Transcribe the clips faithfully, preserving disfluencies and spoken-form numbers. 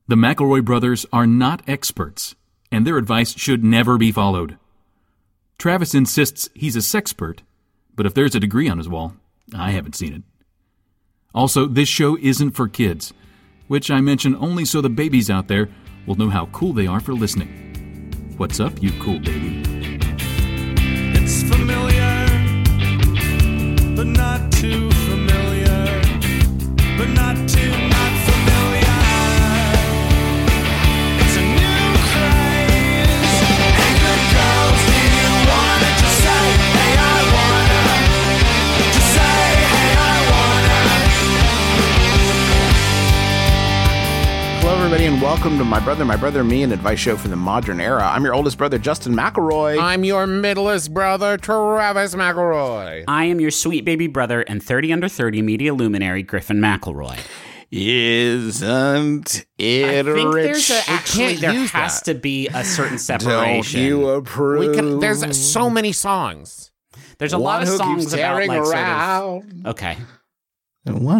The McElroy brothers are not experts, and their advice should never be followed. Travis insists he's a sexpert, but if there's a degree on his wall, I haven't seen it. Also, this show isn't for kids, which I mention only so the babies out there will know how cool they are for listening. What's up, you cool baby? It's familiar, but not too familiar, but not too not familiar. It's a new craze. Hey, good girls, do you wanna just say, hey, I wanna? Just say, hey, I wanna. Hello, everybody, and welcome to My Brother, My Brother, Me, an advice show from the modern era. I'm your oldest brother, Justin McElroy. I'm your middlest brother, Travis McElroy. I am your sweet baby brother and thirty under thirty media luminary, Griffin McElroy. Isn't it I think rich? there's a, actually can't there use has that. to be a certain Don't separation. you approve? We can. There's so many songs. There's a One lot of who songs keeps about tearing like sort around. of, okay. The one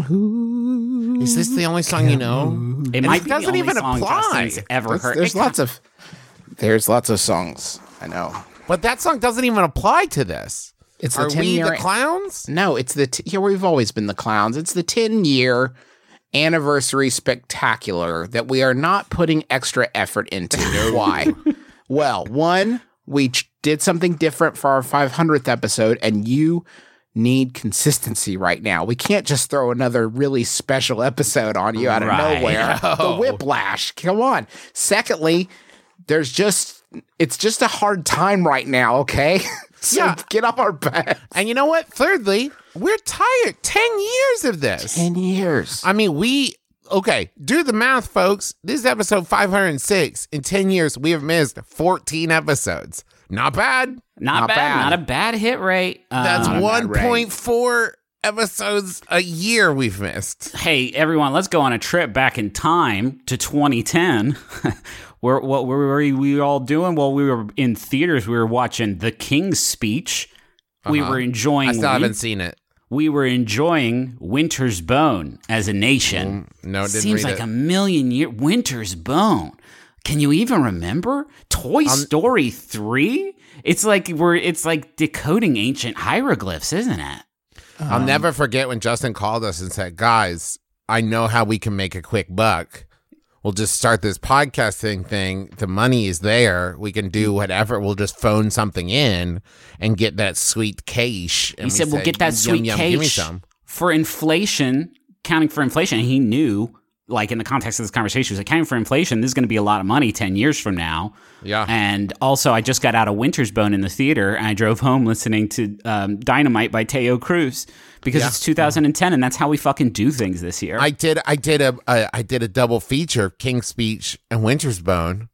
who Is this the only song you know? It And might it be doesn't the only even song apply. Justin's ever There's, heard. there's It lots of there's lots of songs. I know. But that song doesn't even apply to this. It's Are the ten we year the clowns? No, it's the t- here we've always been the clowns. It's the ten year anniversary spectacular that we are not putting extra effort into. Why? Well, one, we ch- did something different for our five hundredth episode, and you need consistency right now. We can't just throw another really special episode on you out of Right. nowhere. The No. whiplash. Come on. Secondly, there's just it's just a hard time right now, okay? So Yeah. get off our back. And you know what? Thirdly, we're tired. Ten years of this. Ten years. I mean, we. Okay, do the math, folks. This is episode five hundred six. In ten years, we have missed fourteen episodes. Not bad. not, not bad, bad. not a bad hit rate. That's Um, one point four episodes a year we've missed. Hey, everyone, let's go on a trip back in time to twenty ten. Where, what were we, we all doing? Well, we were in theaters. We were watching The King's Speech. We Uh-huh. were enjoying. I still Win- haven't seen it. we were enjoying Winter's Bone as a nation. No, didn't Seems read like it. a million years. Winter's Bone. Can you even remember Toy Story three? It's like we're. It's like decoding ancient hieroglyphs, isn't it? I'll never forget when Justin called us and said, guys, I know how we can make a quick buck. We'll just start this podcasting thing. The money is there. We can do whatever. We'll just phone something in and get that sweet cash. And He said, we "We'll get that "Yum, sweet yum, give me cash some." for inflation, counting for inflation." And he knew, like in the context of this conversation, he was like, "Counting for inflation, this is going to be a lot of money ten years from now." Yeah. And also, I just got out of Winter's Bone in the theater, and I drove home listening to um, Dynamite by Teo Cruz because Yeah. it's two thousand ten, and that's how we fucking do things this year. I did. I did a. a I did a double feature: King's Speech and Winter's Bone.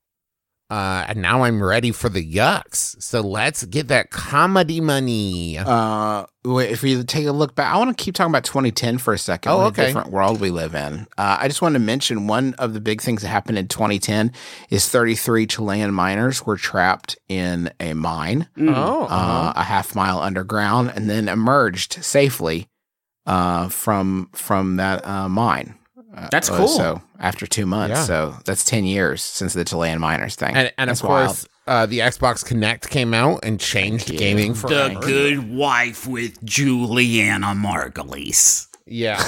Uh, and now I'm ready for the yucks. So let's get that comedy money. Uh, wait, if you take a look back, I want to keep talking about twenty ten for a second. Oh, what okay. a different world we live in. Uh, I just want to mention one of the big things that happened in twenty ten is thirty-three Chilean miners were trapped in a mine, oh, uh-huh. uh, a half mile underground, and then emerged safely uh, from from that uh, mine. Uh, That's uh, cool. So after two months, Yeah. so that's ten years since the Chilean miners thing. and and That's of course, uh, the Xbox Connect came out and changed Thank you. gaming the forever. Good Wife with Juliana Margulies. Yeah.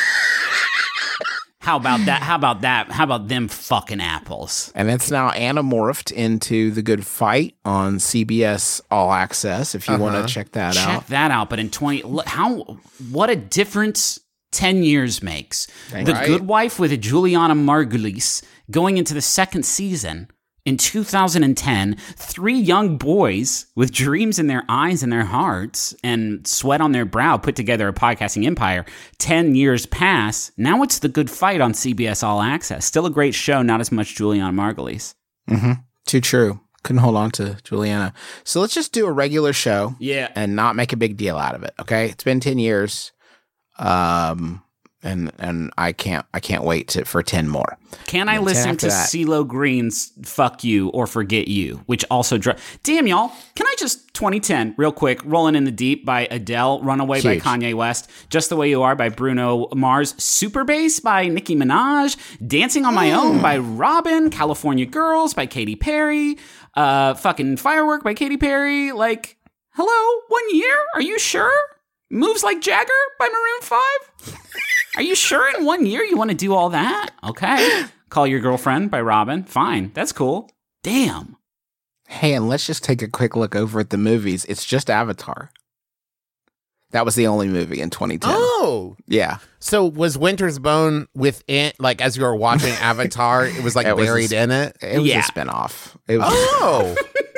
How about that? How about that? How about them fucking apples? And it's now anamorphed into The Good Fight on C B S All Access if you want Uh-huh. to check that Check out. that out. But in twenty, look, how what a difference ten years makes. The Right. Good Wife with Juliana Margulies going into the second season in two thousand ten. Three young boys with dreams in their eyes and their hearts and sweat on their brow put together a podcasting empire. Ten years pass. Now it's The Good Fight on C B S All Access. Still a great show. Not as much Juliana Margulies. Mm-hmm. Too true. Couldn't hold on to Juliana. So let's just do a regular show Yeah. and not make a big deal out of it, okay? It's been ten years. Um, and and I can't I can't wait to, for ten more. Can I ten listen after to that. CeeLo Green's "Fuck You" or "Forget You," which also dri- damn y'all? Can I just twenty ten real quick? "Rolling in the Deep" by Adele, "Runaway" by Huge. Kanye West, "Just the Way You Are" by Bruno Mars, "Super Bass" by Nicki Minaj, "Dancing on My Own" by Robin, "California Girls" by Katy Perry, uh, fucking "Firework" by Katy Perry. Like, hello, one year? Are you sure? "Moves Like Jagger" by Maroon five. Are you sure in one year you want to do all that? Okay. "Call Your Girlfriend" by Robin. Fine. That's cool. Damn. Hey, and let's just take a quick look over at the movies. It's just Avatar. That was the only movie in twenty ten. Oh, Yeah. so was Winter's Bone within, like, as you were watching Avatar, it was like It was buried a- in it? It was Yeah. a spinoff. It was, Oh,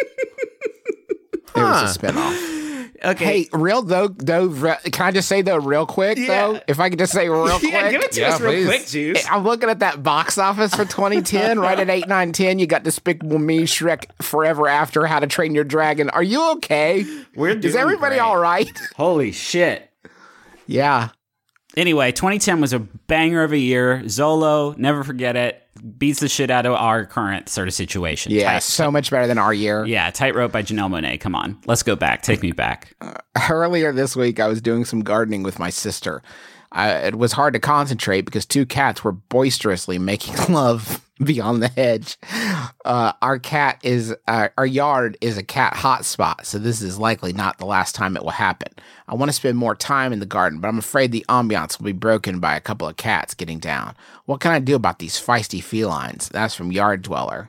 it was a spinoff. Okay. Hey, real though, though, re- can I just say though, real quick though? If I could just say real quick. yeah, give it to Yeah, us real please. quick, Juice. I'm looking at that box office for twenty ten, right at eight, nine, ten. You got Despicable Me, Shrek, Forever After, How to Train Your Dragon. Are you okay? We're Is doing everybody great. all right? Holy shit. Yeah. Anyway, twenty ten was a banger of a year. Zolo, never forget it. Beats the shit out of our current sort of situation. Yeah, Tight- so much better than our year. yeah, Tightrope by Janelle Monáe. Come on. Let's go back. Take me back. Earlier this week, I was doing some gardening with my sister. I, it was hard to concentrate because two cats were boisterously making love beyond the hedge. Uh, our cat is uh, our yard is a cat hotspot, so this is likely not the last time it will happen. I want to spend more time in the garden, but I'm afraid the ambiance will be broken by a couple of cats getting down. What can I do about these feisty felines? That's from Yard Dweller.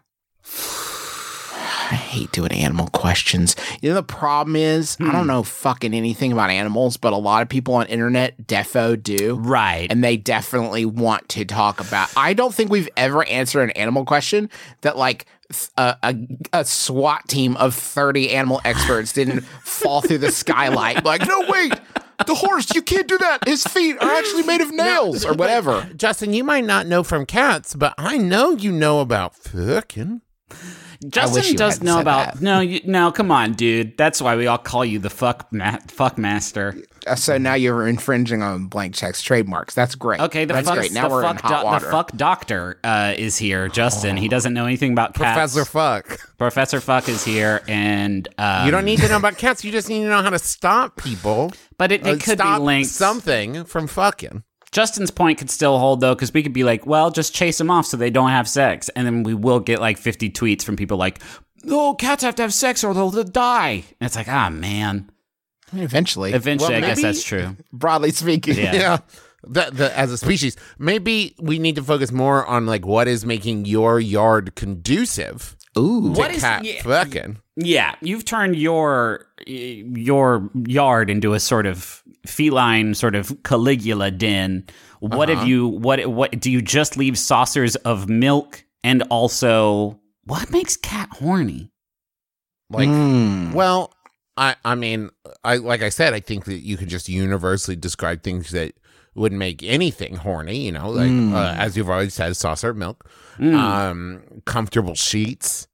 I hate doing animal questions. You know, the problem is, I don't know fucking anything about animals, but a lot of people on internet defo do. Right. And they definitely want to talk about. I don't think we've ever answered an animal question that, like, th- a, a, a SWAT team of thirty animal experts didn't fall through the skylight. Like, no, wait, the horse, you can't do that. His feet are actually made of nails or whatever. Justin, you might not know from cats, but I know you know about fucking. wish Justin you does hadn't know said about that. no, you, no. Come on, dude. That's why we all call you the fuck ma- fuck master. Uh, So now you're infringing on Blank Check's trademarks. That's great. Okay, the That's fuck, great. Now the we're fuck, in hot do- water. the fuck doctor uh, is here. Justin, he doesn't know anything about cats. Professor Fuck. Professor Fuck is here, and um, You don't need to know about cats. You just need to know how to stop people. But it, it uh, could stop be linked. something from fucking. Justin's point could still hold though, because we could be like, well, just chase them off so they don't have sex, and then we will get like fifty tweets from people like, "Oh, cats have to have sex or they'll die." And it's like, ah, man. I mean, eventually, Eventually, Well, I guess maybe- that's true. broadly speaking. Yeah. Yeah. The, the, as a species, maybe we need to focus more on like what is making your yard conducive Ooh. to What is- cat yeah. fucking. Yeah, you've turned your your yard into a sort of feline, sort of Caligula den. What Uh-huh. have you? What what do you just leave saucers of milk? And also, what makes cat horny? Like, Mm. well, I, I mean, I like I said, I think that you could just universally describe things that would make anything horny. You know, like uh, as you've already said, saucer of milk, um, comfortable sheets.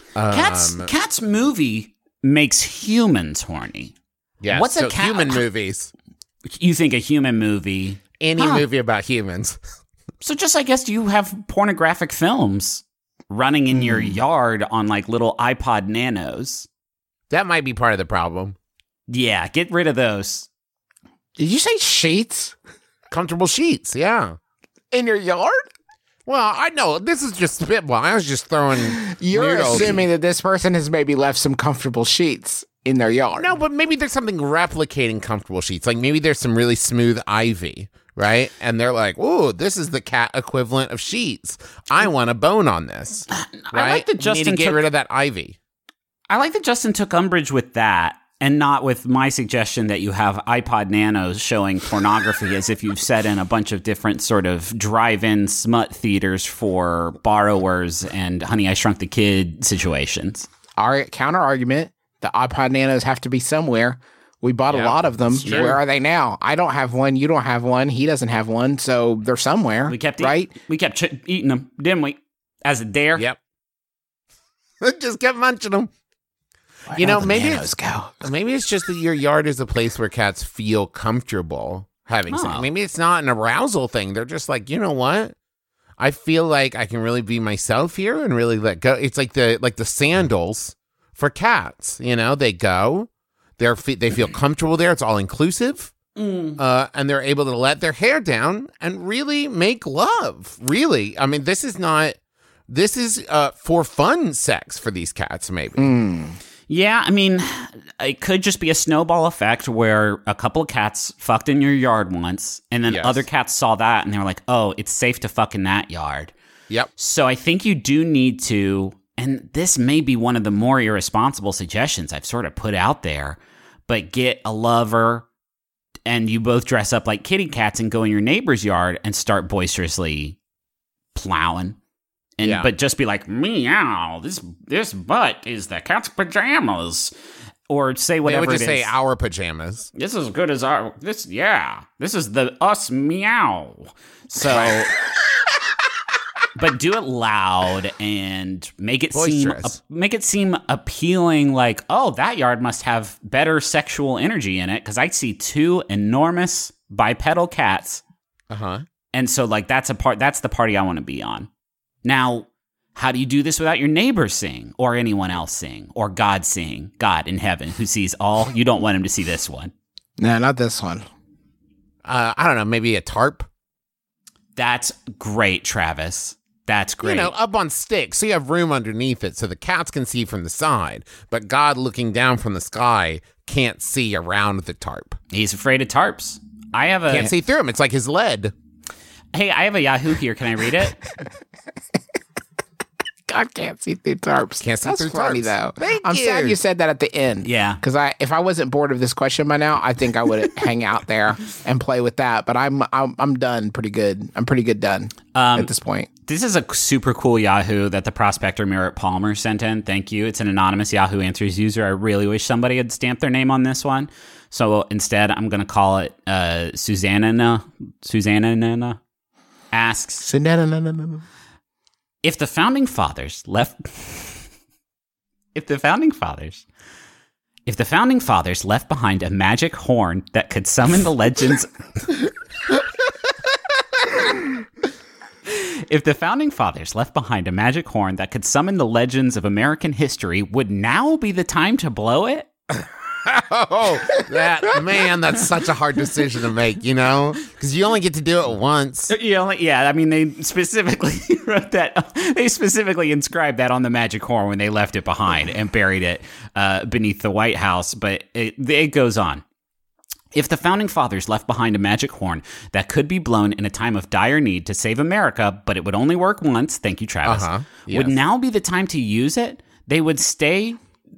Cats Um, Cats movie makes humans horny. yeah, what's a so cat- human movies? You think a human movie? Any Huh. movie about humans. So just I guess you have pornographic films running in your yard on like little iPod Nanos. That might be part of the problem. Yeah, get rid of those. Did you say sheets Comfortable sheets, yeah. in your yard? Well, I know this is just spitball. I was just throwing. You're weirdo- assuming that this person has maybe left some comfortable sheets in their yard. No, but maybe there's something replicating comfortable sheets. Like maybe there's some really smooth ivy, right? And they're like, "Ooh, this is the cat equivalent of sheets. I want a bone on this." Right? like that You Justin need to get took- rid of that ivy. I like that Justin took umbrage with that and not with my suggestion that you have iPod Nanos showing pornography as if you've set in a bunch of different sort of drive-in smut theaters for borrowers and Honey, I Shrunk the Kid situations. Our counter argument: the iPod Nanos have to be somewhere. We bought a Yeah, lot of them. that's true. Where are they now? I don't have one. You don't have one. He doesn't have one. So they're somewhere. We kept right. eat- we kept ch- eating them, didn't we? As a dare. Yep. Just kept munching them. Where'd You know, all the maybe Nanos go. Maybe it's just that your yard is a place where cats feel comfortable. having Oh. sex. Maybe it's not an arousal thing. They're just like, you know what? I feel like I can really be myself here and really let go. It's like the like the sandals for cats. You know, they go, they're fe- they feel comfortable there. It's all inclusive, Mm. uh, and they're able to let their hair down and really make love. Really, I mean, this is not. This is uh, for fun sex for these cats. Maybe. Mm. Yeah, I mean, it could just be a snowball effect where a couple of cats fucked in your yard once, and then Yes. other cats saw that and they were like, oh, it's safe to fuck in that yard. Yep. So I think you do need to, and this may be one of the more irresponsible suggestions I've sort of put out there, but get a lover and you both dress up like kitty cats and go in your neighbor's yard and start boisterously plowing. And Yeah. but just be like, meow, this this butt is the cat's pajamas. Or say They whatever would just it say is. our pajamas. This is as good as our this yeah. This is the us meow. So but do it loud and make it seem Boisterous. make it seem appealing, like, oh, that yard must have better sexual energy in it, because I see two enormous bipedal cats. Uh huh. And so, like, that's a part. That's the party I want to be on. Now, how do you do this without your neighbor seeing, or anyone else seeing, or God seeing? God in heaven, who sees all. You don't want him to see this one. No, not this one. Uh, I don't know. Maybe a tarp. That's great, Travis. That's great. You know, up on sticks, so you have room underneath it, so the cats can see from the side. But God, looking down from the sky, can't see around the tarp. He's afraid of tarps. I have a Can't see through him. It's like his lead. hey. I have a Yahoo here. Can I read it? God can't see through tarps. Can't see That's through funny, tarps. though. Thank I'm you. sad you said that at the end. Yeah. Because I, if I wasn't bored of this question by now, I think I would hang out there and play with that. But I'm, I'm, I'm done. Pretty good. I'm pretty good done Um, at this point. This is a super cool Yahoo that the prospector Merritt Palmer sent in. Thank you. It's an anonymous Yahoo Answers user. I really wish somebody had stamped their name on this one. So instead, I'm going to call it uh, Susanna. Susanna asks, if the founding fathers left, if the founding fathers, if the founding fathers left behind a magic horn that could summon the legends. If the founding fathers left behind a magic horn that could summon the legends of American history, would now be the time to blow it? Oh, that man, that's such a hard decision to make, you know? Because you only get to do it once. You know, like, yeah, I mean, they specifically wrote that. They specifically inscribed that on the magic horn when they left it behind and buried it uh, beneath the White House. But it, it goes on. If the founding fathers left behind a magic horn that could be blown in a time of dire need to save America, but it would only work once, thank you, Travis, Uh-huh. would Yes. now be the time to use it? They would stay...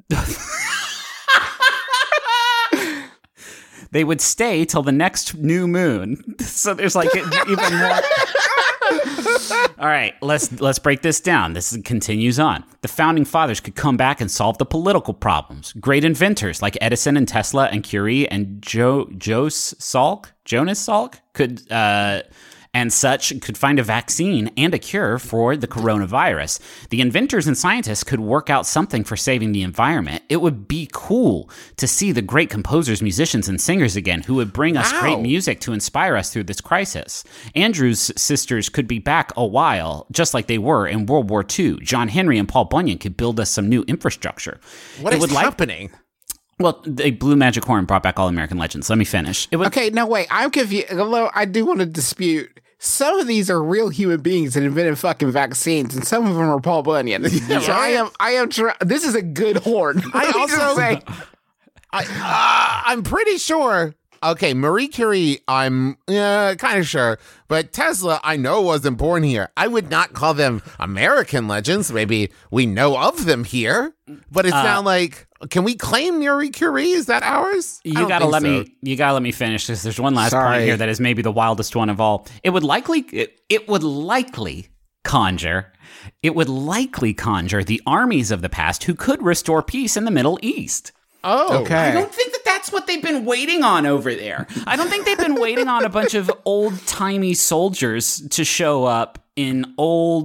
They would stay till the next new moon. So there's like even more... All right, let's let's break this down. This continues on. The founding fathers could come back and solve the political problems. Great inventors like Edison and Tesla and Curie and Joe Jos Salk, Jonas Salk could uh, and such could find a vaccine and a cure for the coronavirus. The inventors and scientists could work out something for saving the environment. It would be cool to see the great composers, musicians, and singers again who would bring us Wow. great music to inspire us through this crisis. Andrew's sisters could be back a while, just like they were in World War Two. John Henry and Paul Bunyan could build us some new infrastructure. What It is would like- happening? Well, they blew Magic Horn and brought back all American legends. Let me finish. It would, Okay, no, wait. I'm confused. Although I do want to dispute. Some of these are real human beings that invented fucking vaccines, and some of them are Paul Bunyan. So I am, I am. Try- this is a good horn. I Let me just also- say, I, uh, I'm pretty sure. Okay, Marie Curie, I'm uh, kind of sure. But Tesla, I know wasn't born here. I would not call them American legends. Maybe we know of them here. But it's not like, can we claim Marie Curie? Is that ours? I You don't gotta think let so. me. You gotta let me finish because there's one last point Sorry. here that is maybe the wildest one of all. It would likely. It, it would likely conjure. It would likely conjure the armies of the past who could restore peace in the Middle East. Oh, okay. I don't think that that's what they've been waiting on over there. I don't think they've been waiting on a bunch of old timey soldiers to show up in old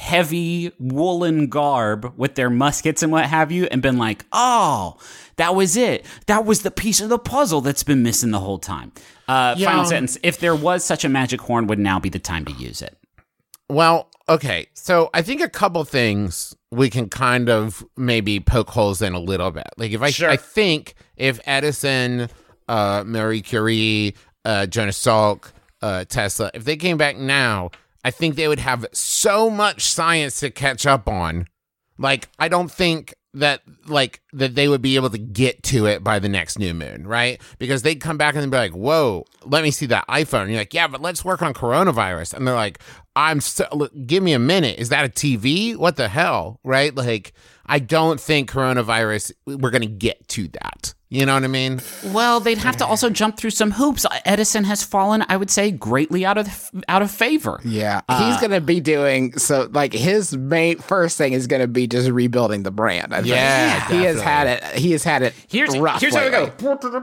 heavy woolen garb with their muskets and what have you and been like, oh, that was it. That was the piece of the puzzle that's been missing the whole time. Uh, Yeah. Final sentence. If there was such a magic horn, would now be the time to use it. Well, okay. So I think a couple things we can kind of maybe poke holes in a little bit. Like if I, I think if Edison, uh, Marie Curie, uh, Jonas Salk, uh, Tesla, if they came back now, I think they would have so much science to catch up on. Like, I don't think that like that they would be able to get to it by the next new moon, right? Because they'd come back and they'd be like, whoa, let me see that iPhone. And you're like, yeah, but let's work on coronavirus. And they're like, I'm so, look, give me a minute. Is that a T V? What the hell? Right? Like, I don't think coronavirus, we're going to get to that. You know what I mean? Well, they'd have to also jump through some hoops. Edison has fallen, I would say, greatly out of out of favor. Yeah, he's gonna be doing so. Like his main first thing is gonna be just rebuilding the brand. I think. Yeah, he has had it. He has had it. Here's rough here's how we lately.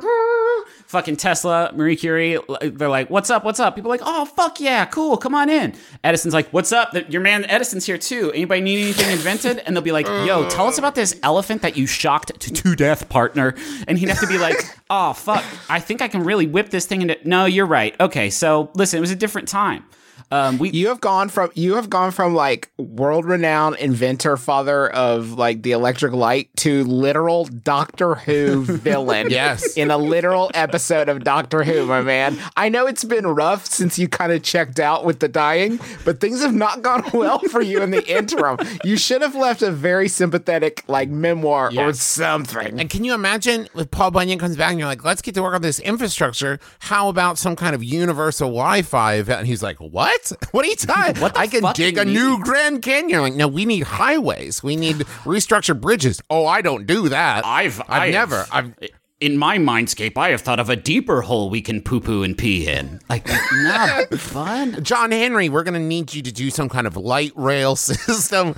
go. Fucking Tesla, Marie Curie, they're like, what's up, what's up? People are like, oh, fuck yeah, cool, come on in. Edison's like, what's up? Your man Edison's here too. Anybody need anything invented? And they'll be like, yo, tell us about this elephant that you shocked to, to death, partner. And he'd have to be like, oh, fuck, I think I can really whip this thing into... No, you're right. Okay, so listen, it was a different time. Um, we You have gone from you have gone from like world renowned inventor, father of like the electric light, to literal Doctor Who villain. Yes. In a literal episode of Doctor Who, my man. I know it's been rough since you kind of checked out with the dying, but things have not gone well for you in the interim. You should have left a very sympathetic like memoir or Yes. something. And can you imagine if Paul Bunyan comes back and you're like, let's get to work on this infrastructure. How about some kind of universal Wi-Fi event? And he's like, what? What are you talking? What the I can fuck dig do a you new need? Grand Canyon. You're like, no, we need highways. We need restructured bridges. Oh, I don't do that. I've, I've I've never. I've in my mindscape, I have thought of a deeper hole we can poo-poo and pee in. Like, not fun. John Henry, we're gonna need you to do some kind of light rail system.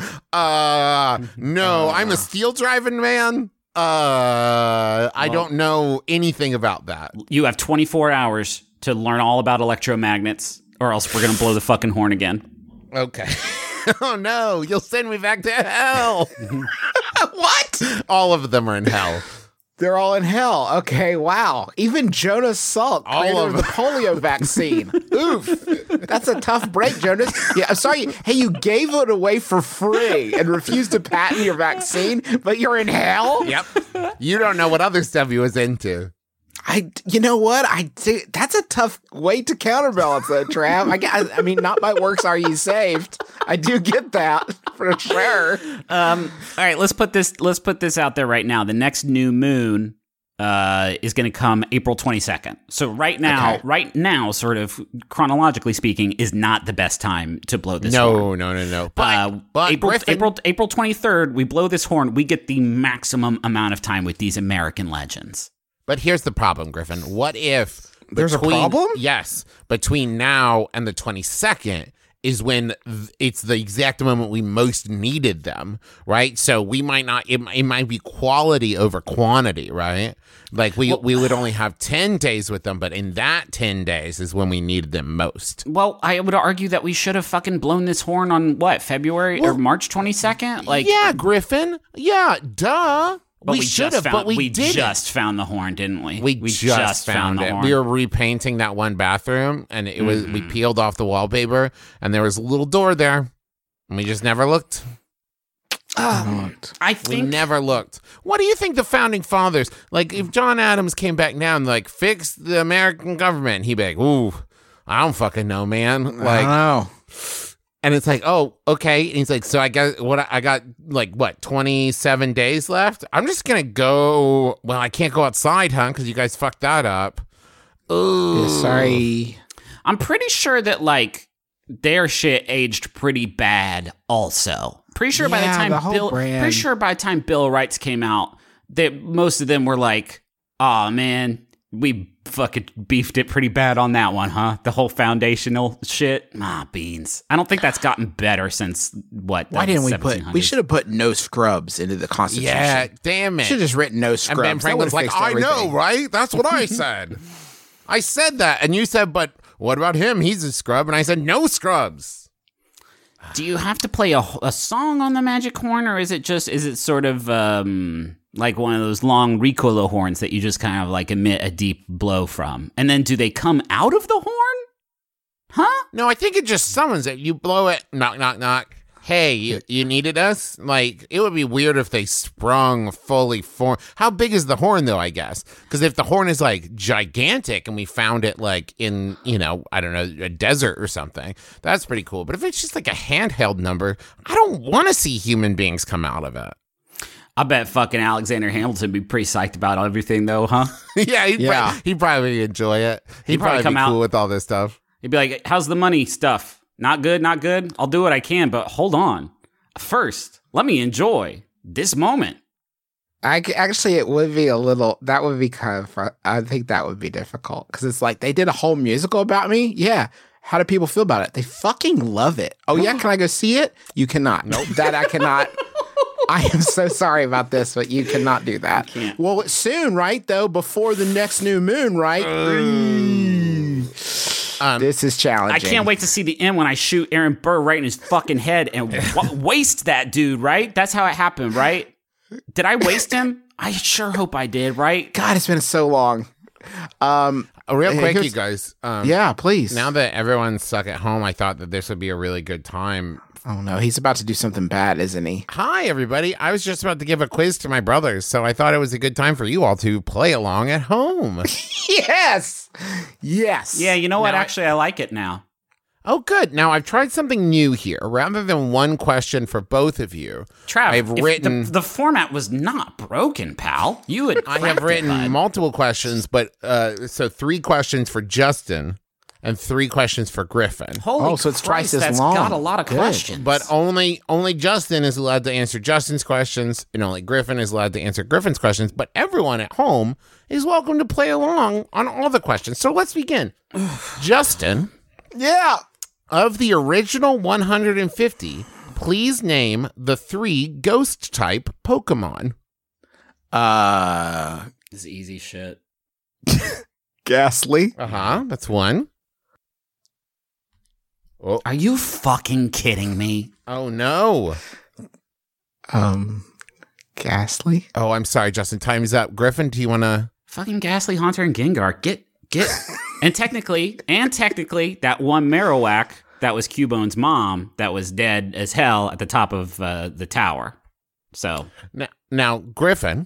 Uh, no, I'm a steel driving man. Uh, I don't know anything about that. You have twenty-four hours to learn all about electromagnets, or else we're gonna blow the fucking horn again. Okay. Oh no, you'll send me back to hell. What? All of them are in hell. They're all in hell. Okay, wow. Even Jonas Salk, All creator of of the polio vaccine. Oof. That's a tough break, Jonas. Yeah, I'm sorry. Hey, you gave it away for free and refused to patent your vaccine, but you're in hell? Yep. You don't know what other stuff he was into. I, you know what? I do, that's a tough way to counterbalance that, Trav. I, gu- I mean, not by works are ye saved. I do get that for sure. Um, all right, let's put this. Let's put this out there right now. The next new moon uh, is going to come April twenty-second. So right now, Okay. right now, sort of chronologically speaking, is not the best time to blow this horn. No, no, no, no. But, Uh, but April, Griffin, April, April twenty-third, we blow this horn. We get the maximum amount of time with these American legends. But here's the problem, Griffin. What if There's a between- problem? Yes, between now and the twenty-second is when th- it's the exact moment we most needed them, right? So we might not. It, it might be quality over quantity, right? Like we we would only have ten days with them, but in that ten days is when we needed them most. Well, I would argue that we should have fucking blown this horn on what, February or March twenty-second? Like, yeah, Griffin. Yeah, duh. but we, we, should just have, found, but we, we didn't. just found the horn, didn't we? We, just, found, the it. horn. We were repainting that one bathroom, and it was we peeled off the wallpaper, and there was a little door there, and we just never looked. I We think never looked. What do you think the founding fathers like? If John Adams came back now and like fix the American government, he'd be like, "Ooh, I don't fucking know, man." I Like, don't know. and it's like, "Oh, okay." And he's like, "So I got what? I got like what? twenty-seven days left. I'm just gonna go. Well, I can't go outside, huh? Because you guys fucked that up." Ooh, Yeah, sorry. I'm pretty sure that like their shit aged pretty bad. Also, pretty sure by the Yeah, time the whole Bill, brand. pretty sure by the time Bill of Rights came out, that most of them were like, "Oh man, we fucking beefed it pretty bad on that one, huh?" The whole foundational shit. Ah, beans. I don't think that's gotten better since what? Why the didn't we put? We seventeen hundreds. should have put no scrubs into the Constitution. Yeah, damn it. Should have just written no scrubs. And Ben That Franklin's would've like, fixed I know, everything. right? That's what I said. I said that. And you said, but what about him? He's a scrub. And I said, no scrubs. Do you have to play a, a song on the magic horn, or is it just is it sort of um, like one of those long Ricola horns that you just kind of like emit a deep blow from, and then do they come out of the horn? Huh? No, I think it just summons it. You blow it, knock, knock, knock. Hey, you, you needed us? Like, it would be weird if they sprung fully formed. How big is the horn, though, I guess? Because if the horn is, like, gigantic and we found it, like, in, you know, I don't know, a desert or something, that's pretty cool. But if it's just, like, a handheld number, I don't want to see human beings come out of it. I bet fucking Alexander Hamilton would be pretty psyched about everything, though, huh? yeah, he'd, Yeah. Probably, he'd probably enjoy it. He'd, He'd probably probably, come be out- cool with all this stuff. He'd be like, how's the money stuff? Not good, not good? I'll do what I can, but hold on. First, let me enjoy this moment. I c- actually, it would be a little. That would be kind of. fr- I think that would be difficult because it's like they did a whole musical about me. Yeah, how do people feel about it? They fucking love it. Oh yeah, can I go see it? You cannot. Nope, that I cannot. I am so sorry about this, but you cannot do that. can't. Well, it's soon, right? Though before the next new moon, right? Um, This is I challenging. can't wait to see the end when I shoot Aaron Burr right in his fucking head and wa- waste that dude, right? That's how it happened, right? Did I waste him? I sure hope I did, right? God, it's been so long. Um, uh, real quick, here's- you guys. Um, yeah, please. Now that everyone's stuck at home, I thought that this would be a really good time. Oh no, he's about to do something bad, isn't he? Hi, everybody. I was just about to give a quiz to my brothers, so I thought it was a good time for you all to play along at home. Yes, yes. Yeah, you know what? Now I- Actually, I like it now. Oh, good. Now, I've tried something new here. Rather than one question for both of you, Trav, I've if written- the, the format was not broken, pal. You had I have cracked it, written bud. multiple questions, but uh, so three questions for Justin and three questions for Griffin. Holy Oh, so it's twice Christ, as that's long. got a lot of Good. questions. But only only Justin is allowed to answer Justin's questions, and only Griffin is allowed to answer Griffin's questions. But everyone at home is welcome to play along on all the questions. So let's begin. Justin, Yeah. of the original one hundred fifty, please name the three ghost type Pokemon. Uh, This is easy shit. Ghastly. Uh huh. That's one. Oh, Are you fucking kidding me? oh no. Um, Ghastly. Oh, I'm sorry, Justin. Time's up. Griffin, do you want to? Fucking Ghastly, Haunter, and Gengar. Get, get. and technically, and technically, that one Marowak that was Cubone's mom that was dead as hell at the top of uh, the tower. So, Now, now, Griffin,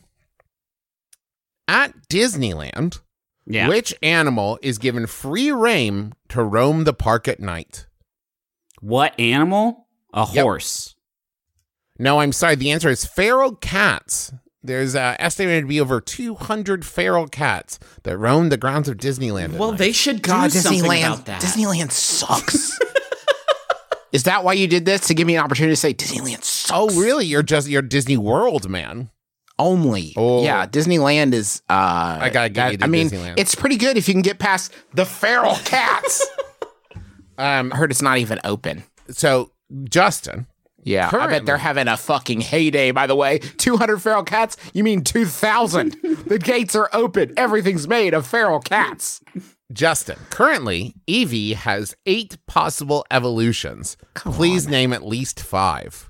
at Disneyland, yeah. which animal is given free reign to roam the park at night? What animal? A Yep. horse. No, I'm sorry. The answer is feral cats. There's uh, estimated to be over two hundred feral cats that roam the grounds of Disneyland. at Well, night. they should do God, something Disneyland. about that. Disneyland sucks. Is that why you did this to give me an opportunity to say Disneyland sucks? Oh, really? You're just you're Disney World, man. Only. Oh. Yeah, Disneyland is. Uh, I gotta give you the I mean, Disneyland. it's pretty good if you can get past the feral cats. Um, I heard it's not even open. so Justin, Yeah, I Currently. bet they're having a fucking heyday, by the way. two hundred feral cats? You mean two thousand? The gates are open. Everything's made of feral cats. Justin, currently Eevee has eight possible evolutions. Please name at least five.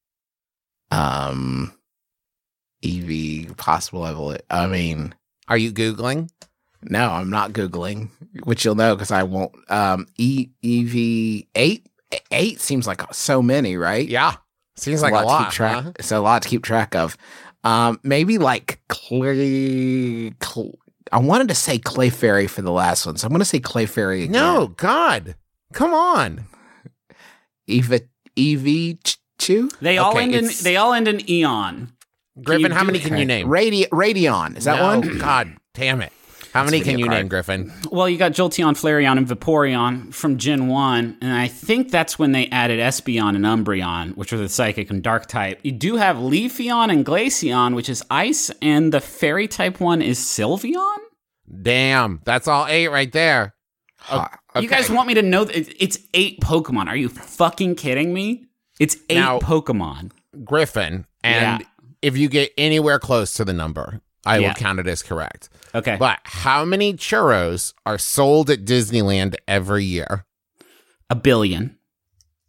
Um, Eevee, possible evolution. I mean, Are you Googling? no, I'm not Googling, which you'll know because I won't. Um, E EV eight? Eight seems like so many, right? Yeah. Seems like a to lot. keep track. huh? It's a lot to keep track of. Um, maybe like clay. Cl- I wanted to say Clay Fairy for the last one, so I'm going to say Clay Fairy again. No, God. Come on. Eva Ev Chew. They all Okay, end in it's they all end in Eon. Griffin, you how do many it? can you name? Radi- Radion. Is that No, one? God damn it. How many can video you card. name, Griffin? Well, you got Jolteon, Flareon, and Vaporeon from Gen one, and I think that's when they added Espeon and Umbreon, which are the Psychic and Dark type. You do have Leafeon and Glaceon, which is Ice, and the Fairy type one is Sylveon? Damn. That's all eight right there. Hot. You guys want me to know that it- it's eight Pokemon. Are you fucking kidding me? It's eight Now- Pokemon. Griffin, and Yeah. if you get anywhere close to the number, I Yeah. will count it as correct. Okay. But how many churros are sold at Disneyland every year? A billion.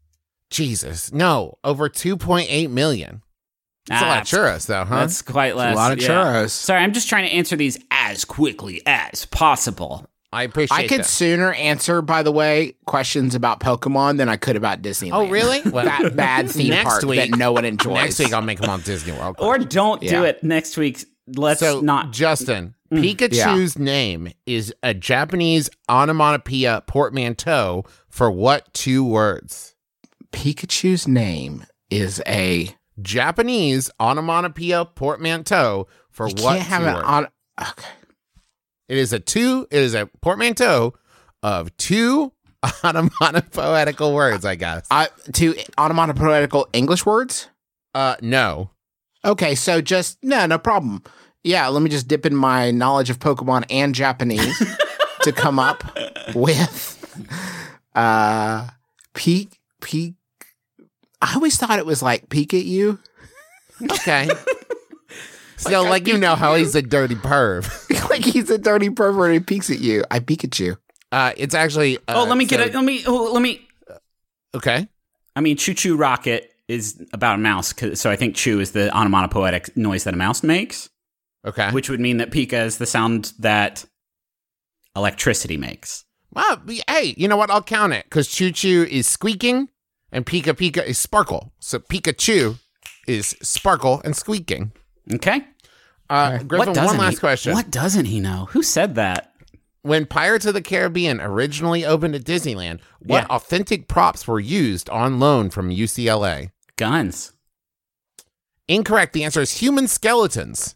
Jesus, no, over two point eight million. That's Ah, a lot of churros, though, huh? That's quite less. a lot of yeah. churros. Sorry, I'm just trying to answer these as quickly as possible. I appreciate I could that. sooner answer, by the way, questions about Pokemon than I could about Disneyland. Oh, really? Well, that bad theme next park week- that no one enjoys. Next week, I'll make them on Disney World. Or don't do Yeah. it next week. Let's so, not. Justin, Mm. Pikachu's name is a Japanese onomatopoeia portmanteau for what two words? Pikachu's name is a. Japanese onomatopoeia portmanteau for You what can't have two an words? on. Okay. It is a two. It is a portmanteau of two onomatopoetical words, I guess. Uh, two onomatopoetical English words. Uh, no. Okay, so just no, no problem. Yeah, let me just dip in my knowledge of Pokemon and Japanese to come up with uh peek peek. I always thought it was like peek at you. Okay. So, like, you know how he's a dirty perv. Like he's a dirty pervert and he peeks at you. I peek at you. Uh, it's actually. Uh, oh, let me so- get it. Let me. Oh, let me. Okay. I mean, Choo Choo Rocket is about a mouse, 'cause- so I think choo is the onomatopoetic noise that a mouse makes, Okay. which would mean that Pika is the sound that electricity makes. Well, hey, you know what? I'll count it because Choo Choo is squeaking and Pika Pika is sparkle. So Pikachu is sparkle and squeaking. Okay. Uh, Griffin, one last he, question. What doesn't he know? Who said that? When Pirates of the Caribbean originally opened at Disneyland, what Yeah. authentic props were used on loan from U C L A? Guns. Incorrect. The answer is human skeletons.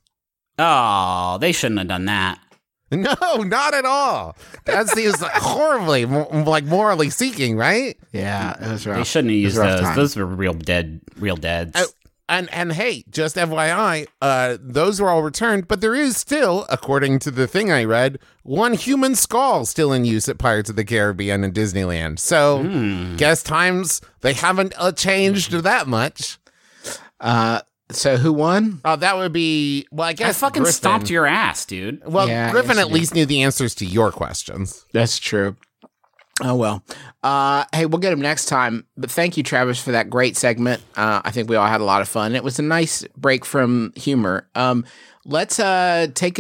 Oh, they shouldn't have done that. No, not at all. That seems like horribly, mo- like morally seeking, right? Yeah, it was rough. They shouldn't have It was used a rough those. time. Those were real dead, real deads. Oh, and and hey, just F Y I, uh, those were all returned, but there is still, according to the thing I read, one human skull still in use at Pirates of the Caribbean and Disneyland. So, Hmm. guess times they haven't uh, changed that much. Uh, so who won? Uh, that would be well, I I guess fucking Griffin. stomped your ass, dude. Well, Yeah, I Griffin guess at you least knew the answers to your questions. That's true. Oh, well. Uh, hey, we'll get him next time. But thank you, Travis, for that great segment. Uh, I think we all had a lot of fun. It was a nice break from humor. Um, let's uh, take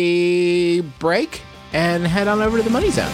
a break and head on over to the Money Zone.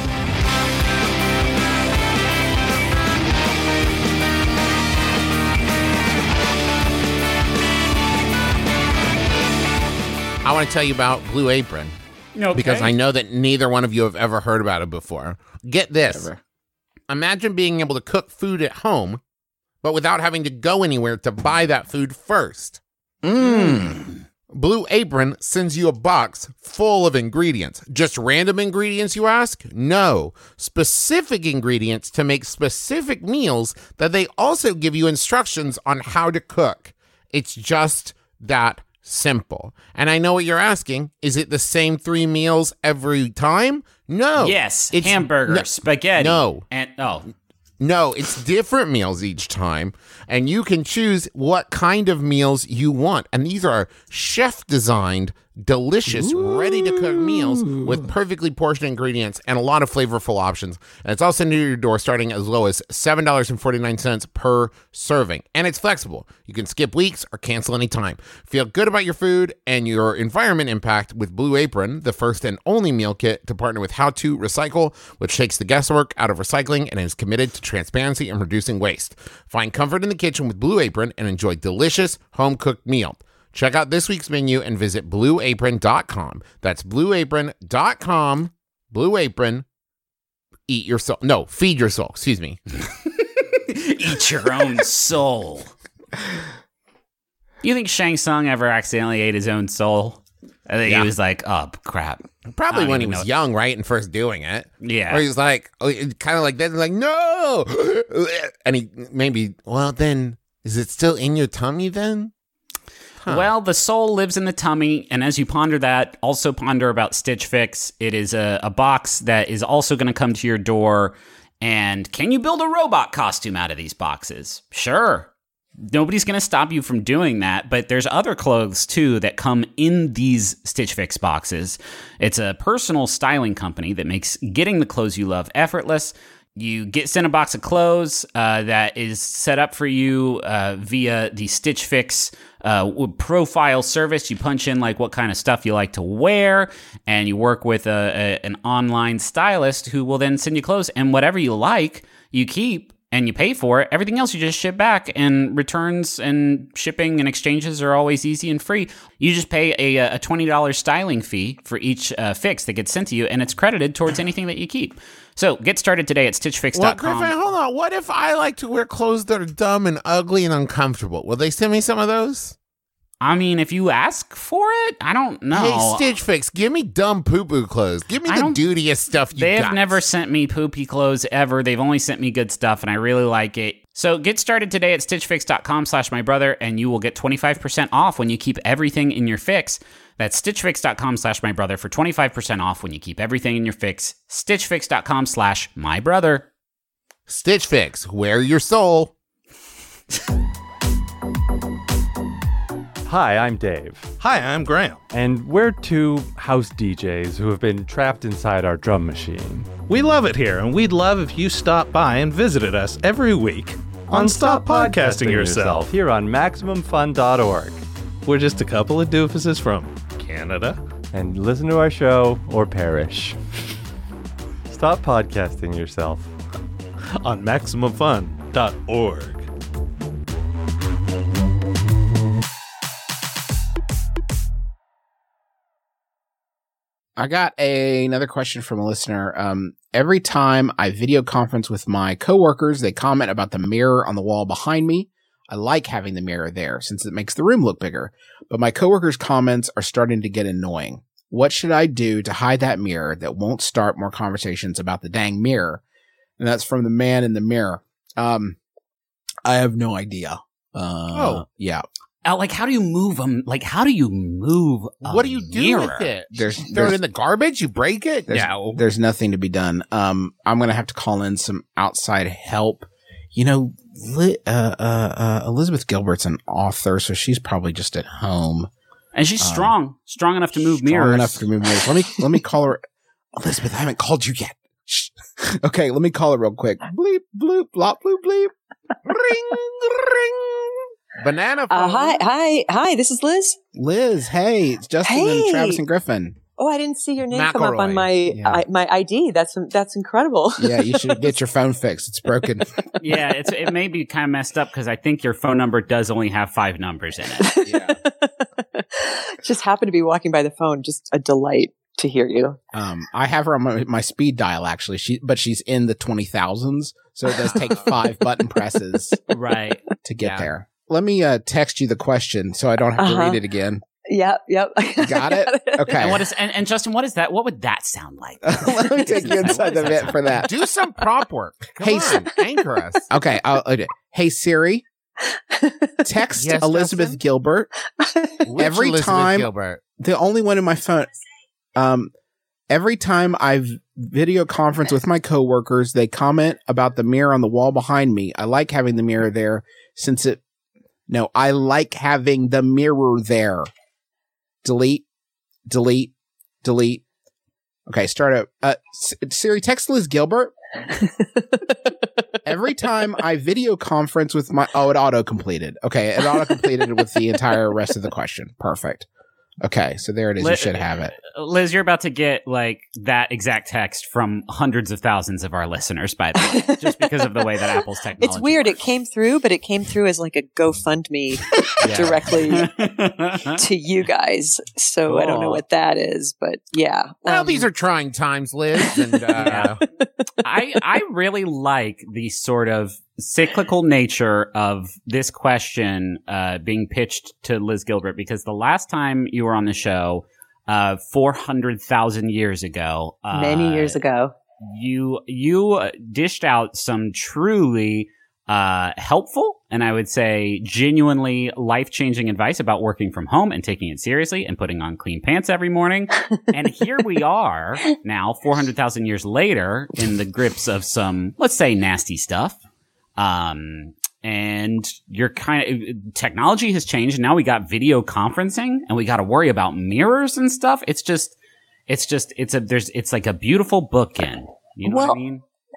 I want to tell you about Blue Apron Okay. because I know that neither one of you have ever heard about it before. Get this. Ever. Imagine being able to cook food at home, but without having to go anywhere to buy that food first. Mmm. Blue Apron sends you a box full of ingredients. Just random ingredients, you ask? No. Specific ingredients to make specific meals that they also give you instructions on how to cook. It's just that simple. And I know what you're asking. Is it the same three meals every time? No. Yes, It's- hamburger, no- spaghetti. No. And oh, No, it's different meals each time, and you can choose what kind of meals you want. And these are chef-designed, delicious, ready-to-cook meals with perfectly portioned ingredients and a lot of flavorful options. And it's all sent to your door starting as low as seven dollars and forty-nine cents per serving. And it's flexible. You can skip weeks or cancel anytime. Feel good about your food and your environment impact with Blue Apron, the first and only meal kit to partner with How to Recycle, which takes the guesswork out of recycling and is committed to transparency and reducing waste. Find comfort in the kitchen with Blue Apron and enjoy delicious home-cooked meal. Check out this week's menu and visit blue apron dot com. That's blue apron dot com. Blue Apron. Eat your soul. No, feed your soul. Excuse me. eat your own soul. You think Shang Tsung ever accidentally ate his own soul? I think Yeah. he was like, "Oh crap!" Probably I don't when he even was know. young, right? And first doing it. Yeah. Or he's like, oh, kind of like that. Like, no. And he maybe, well, then, is it still in your tummy then? Huh. Well, the soul lives in the tummy, and as you ponder that, also ponder about Stitch Fix. It is a, a box that is also going to come to your door. And can you build a robot costume out of these boxes? Sure. Nobody's going to stop you from doing that, but there's other clothes too that come in these Stitch Fix boxes. It's a personal styling company that makes getting the clothes you love effortless. You get sent a box of clothes uh, that is set up for you uh, via the Stitch Fix uh, profile service. You punch in like what kind of stuff you like to wear, and you work with a, a, an online stylist who will then send you clothes. And whatever you like, you keep and you pay for it. Everything else you just ship back, and returns and shipping and exchanges are always easy and free. You just pay a, a twenty dollars styling fee for each uh, fix that gets sent to you, and it's credited towards anything that you keep. So get started today at stitch fix dot com. Well, Griffin, hold on. What if I like to wear clothes that are dumb and ugly and uncomfortable? Will they send me some of those? I mean, if you ask for it, I don't know. Hey, Stitch Fix, give me dumb poo-poo clothes. Give me I the don't- dudiest stuff you They've got. never sent me poopy clothes ever. They've only sent me good stuff, and I really like it. So get started today at stitch fix dot com slash my brother, and you will get twenty-five percent off when you keep everything in your fix. That's stitch fix dot com slash my brother for twenty-five percent off when you keep everything in your fix. stitch fix dot com slash my brother. Stitch Fix, wear your soul. Hi, I'm Dave, Hi, I'm Graham. and we're two house D Js who have been trapped inside our drum machine. We love it here, and we'd love if you stopped by and visited us every week on Stop Podcasting Yourself. here on Maximum Fun dot org. We're just a couple of doofuses from Canada. And listen to our show or perish. Stop podcasting yourself. On Maximum Fun dot org. I got a, another question from a listener. Um, every time I video conference with my coworkers, they comment about the mirror on the wall behind me. I like having the mirror there since it makes the room look bigger, but my coworkers' comments are starting to get annoying. What should I do to hide that mirror that won't start more conversations about the dang mirror? And that's from the man in the mirror. Um, I have no idea. Uh, Oh. yeah. Uh, like, how do you move them? Like, how do you move a What do you do mirror? with it? There's- Throw it there's- in the garbage? You break it? There's, No. there's nothing to be done. Um, I'm going to have to call in some outside help. You know, Li- uh, uh, uh, Elizabeth Gilbert's an author, so she's probably just at home. And she's strong, strong enough to move Strong mirrors. enough to move mirrors. Let me, let me call her. Elizabeth, I haven't called you yet. Shh. Okay, let me call her real quick. Bleep, bloop, blop, bloop, bleep. Ring, ring. Banana phone. Uh, hi, hi, hi. This is Liz. Liz, hey, it's Justin and Hey. Travis and Griffin. Oh, I didn't see your name come up McElroy. on my Yeah. I, my I D. That's that's incredible. Yeah, you should get your phone fixed. It's broken. Yeah, it's it may be kind of messed up because I think your phone number does only have five numbers in it. Yeah. Just happened to be walking by the phone. Just a delight to hear you. Um, I have her on my, my speed dial actually. She, but she's in the twenty thousands, so it does take five button presses Right. to get Yeah. there. Let me uh, text you the question so I don't have to Uh-huh. read it again. Yep, yep. Got it? Okay. And what is and, and Justin, what is that? What would that sound like? Let me take you inside the bit for that. Do some prop work. Come Hey, on, anchor us. Okay. I'll, I'll do it. Hey Siri, text Yes, Elizabeth Justin? Gilbert. Which Every Elizabeth time- Gilbert? The only one in my phone. Um, every time I video conference with my coworkers, they comment about the mirror on the wall behind me. I like having the mirror there since it. No, I like having the mirror there. Delete, delete, delete. Okay, start up. Uh, S- Siri, text Liz Gilbert. Every time I video conference with my, oh, it auto completed. Okay, it auto completed with the entire rest of the question. Perfect. Okay, so there it is. You Li- should have it. Liz, you're about to get like that exact text from hundreds of thousands of our listeners, by the way, just because of the way that Apple's technology. It's weird. It works. came through, but it came through as like a GoFundMe directly to you guys. So I don't know Cool. what that is, but yeah. Well, Um, these are trying times, Liz. And uh, I I really like the sort of cyclical nature of this question uh, being pitched to Liz Gilbert, because the last time you were on the show, uh, four hundred thousand years ago, uh, many years ago. you you uh, dished out some truly uh, helpful and I would say genuinely life-changing advice about working from home and taking it seriously and putting on clean pants every morning. And here we are now, four hundred thousand years later, in the grips of some, let's say, nasty stuff. Um, and you're kind of, technology has changed. And now we got video conferencing and we got to worry about mirrors and stuff. It's just, it's just, it's a, there's, it's like a beautiful bookend. You know what I Well, mean?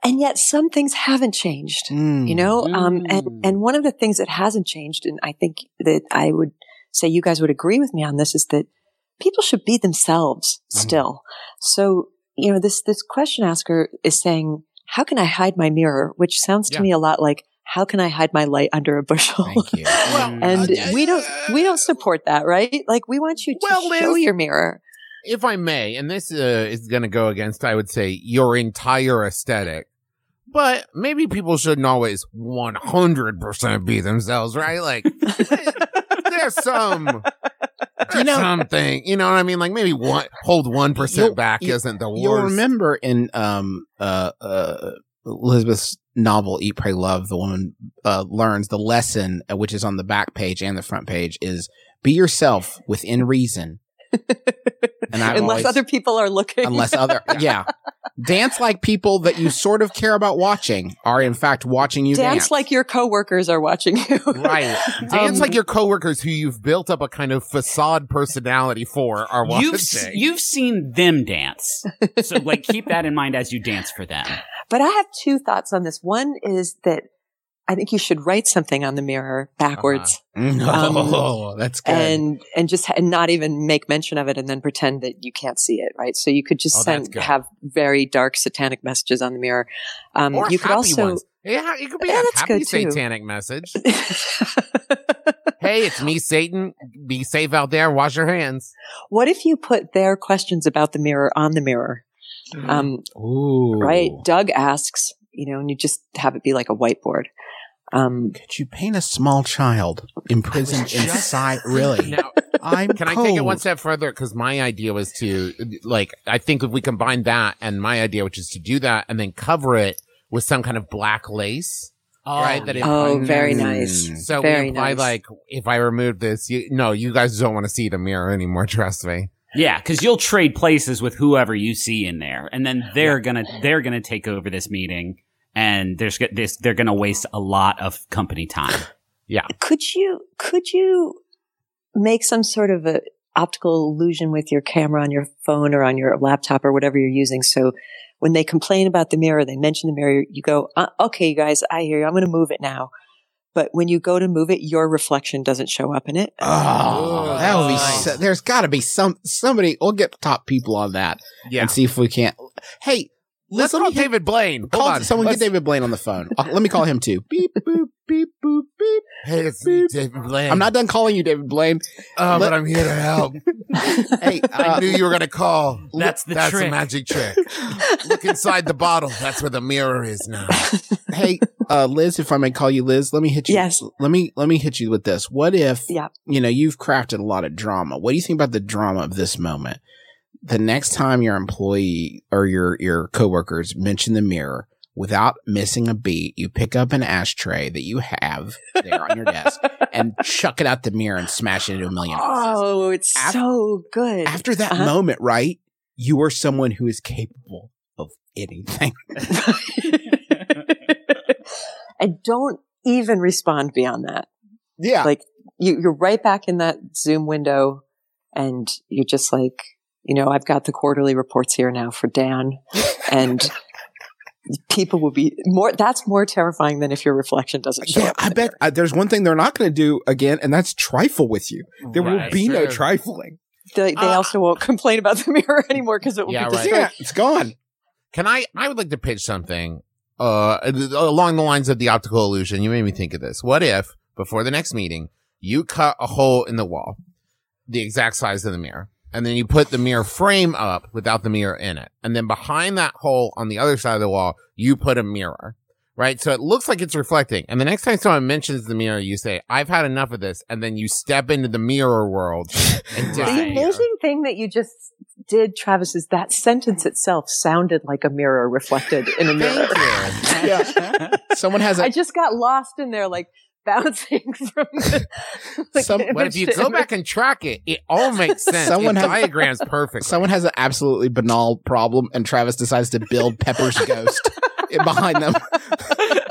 and yet some things haven't changed, Mm. you know? Um, and, Mm. and one of the things that hasn't changed, and I think that I would say you guys would agree with me on this, is that people should be themselves still. So, you know, this, this question asker is saying, how can I hide my mirror? Which sounds to Yeah. me a lot like, how can I hide my light under a bushel? Thank you. Well, And uh, we don't, we don't support that, right? Like we want you to Well, show Liz- your mirror. if I may, and this uh, is going to go against, I would say, your entire aesthetic, but maybe people shouldn't always one hundred percent be themselves, right? Like, there's some, You know- something, you know what I mean? Like maybe one, hold one percent You'll- back you- isn't the worst. You'll remember in um uh uh Elizabeth's novel Eat, Pray, Love, the woman uh, learns the lesson, uh, which is on the back page and the front page, is be yourself within reason. And I've Unless always- other people are looking. unless other yeah. Dance like people that you sort of care about watching are in fact watching you dance. dance like your coworkers are watching you. Right. Dance Um, like your coworkers who you've built up a kind of facade personality for are watching. You've s- you've seen them dance, so like keep that in mind as you dance for them. But I have two thoughts on this. One is that I think you should write something on the mirror backwards Oh, that's good. and and just and not even make mention of it and then pretend that you can't see it, right? So you could just Oh, that's send good. have very dark satanic messages on the mirror. Um, Or you could happy also ones. Yeah, it could be Yeah, a that's happy good, too. satanic message. Hey, it's me, Satan. Be safe out there. Wash your hands. What if you put their questions about the mirror on the mirror? Um, Ooh. right? Doug asks, you know, and you just have it be like a whiteboard. Um, Could you paint a small child imprisoned just- inside? Really? Now, I'm can I take it cold. one step further? Because my idea was to, like, I think if we combine that and my idea, which is to do that and then cover it with some kind of black lace, right? That it oh, implies- very nice. So very we imply, nice. like, if I remove this, you, no, you guys don't want to see the mirror anymore. Trust me. Yeah, because you'll trade places with whoever you see in there, and then they're gonna they're gonna take over this meeting, and there's g- this they're gonna waste a lot of company time. Could you could you make some sort of a optical illusion with your camera on your phone or on your laptop or whatever you're using? So when they complain about the mirror, they mention the mirror, you go, uh, okay, you guys, I hear you. I'm going to move it now. But when you go to move it, your reflection doesn't show up in it. Oh, that would be. Nice. So, there's got to be some somebody. We'll get top people on that Yeah. and see if we can't. Hey, Let's let call me hit- David Blaine. Hold Call on. someone. Let's- Get David Blaine on the phone. Uh, let me call him too. Beep boop beep boop beep. Hey, it's me, David Blaine. I'm not done calling you, David Blaine. Oh, Let- but I'm here to help. Hey, I uh, knew you were going to call. That's the That's trick. a magic trick. Look inside the bottle. That's where the mirror is now. hey, uh, Liz, if I may call you Liz, let me hit you. Yes. Let me let me hit you with this. What if? Yeah. You know, you've crafted a lot of drama. What do you think about the drama of this moment? The next time your employee or your your coworkers mention the mirror, without missing a beat, you pick up an ashtray that you have there on your desk and chuck it out the mirror and smash it into a million pieces. Oh, it's Af- so good. After that Uh-huh. moment, right? You are someone who is capable of anything. And don't even respond beyond that. Yeah. Like you, you're right back in that Zoom window and you're just like, you know, I've got the quarterly reports here now for Dan and people will be more, that's more terrifying than if your reflection doesn't show Yeah, up. in I the bet mirror. uh, there's one thing they're not going to do again, and that's trifle with you. There will Right, be no sure. trifling. They, they Uh, also won't complain about the mirror anymore because it will Yeah, be right. destroyed. Yeah, it's gone. Can I? I would like to pitch something uh, along the lines of the optical illusion. You made me think of this. What if before the next meeting you cut a hole in the wall, the exact size of the mirror, and then you put the mirror frame up without the mirror in it, and then behind that hole on the other side of the wall you put a mirror. Right? So it looks like it's reflecting. And the next time someone mentions the mirror, you say, I've had enough of this. And then you step into the mirror world and The disappear. amazing thing that you just did, Travis, is that sentence itself sounded like a mirror reflected in a mirror. Thank you. Yeah. Someone has a I just got lost in there, like bouncing from the, like, Some- But if you image to go image. back and track it, it all makes sense. Someone it has- diagrams perfectly. someone has an absolutely banal problem, and Travis decides to build Pepper's ghost in behind them.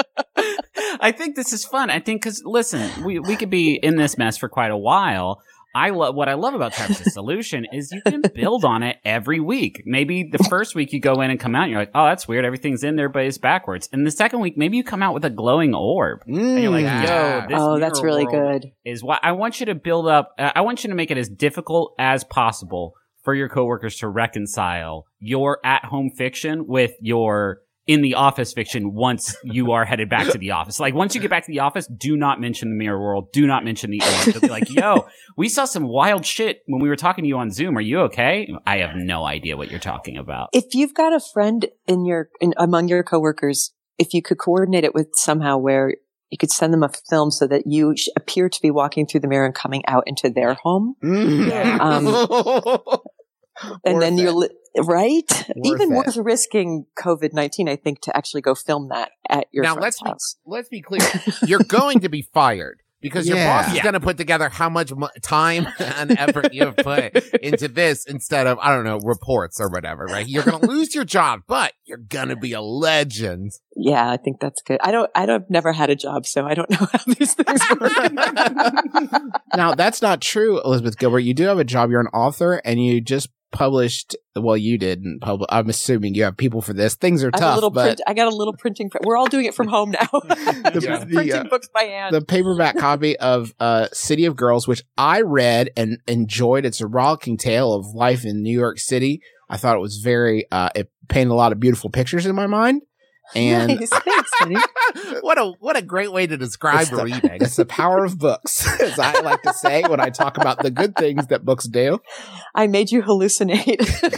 I think this is fun. I think because listen, we we could be in this mess for quite a while. I love what I love about Travis's solution is you can build on it every week. Maybe the first week you go in and come out and you're like, oh, that's weird. Everything's in there, but it's backwards. And the second week, maybe you come out with a glowing orb. And you're like, yo, this Oh, that's mirror really world good. is what I want you to build up. Uh, I want you to make it as difficult as possible for your coworkers to reconcile your at-home fiction with your in the office fiction once you are headed back to the office. Like, once you get back to the office, do not mention the mirror world. Do not mention the orb. They'll be like, yo, we saw some wild shit when we were talking to you on Zoom. Are you okay? I have no idea what you're talking about. If you've got a friend in your in, among your coworkers, if you could coordinate it with somehow where you could send them a film so that you sh- appear to be walking through the mirror and coming out into their home. Um, and Worth then you're, it. li- right? Even it. worth risking COVID nineteen, I think, to actually go film that at your Now friend's let's be, house. let's be clear. You're going to be fired because your Yeah. boss is Yeah. going to put together how much mo- time and effort you have put into this instead of, I don't know, reports or whatever, right? You're going to lose your job, but you're going to be a legend. Yeah, I think that's good. I don't, I don't, never had a job, so I don't know how these things work. Now, that's not true, Elizabeth Gilbert. You do have a job. You're an author, and you just published. Well, you didn't publish. I'm assuming you have people for this. Things are I have a tough, little but print. I got a little printing. Pre- We're all doing it from home now. Just the, printing uh, books by hand. the paperback copy of uh, City of Girls, which I read and enjoyed. It's a rollicking tale of life in New York City. I thought it was very. Uh, it painted a lot of beautiful pictures in my mind. And nice. Thanks, honey. What a what a great way to describe It's the- reading. it's the power of books, as I like to say when I talk about the good things that books do. I made you hallucinate.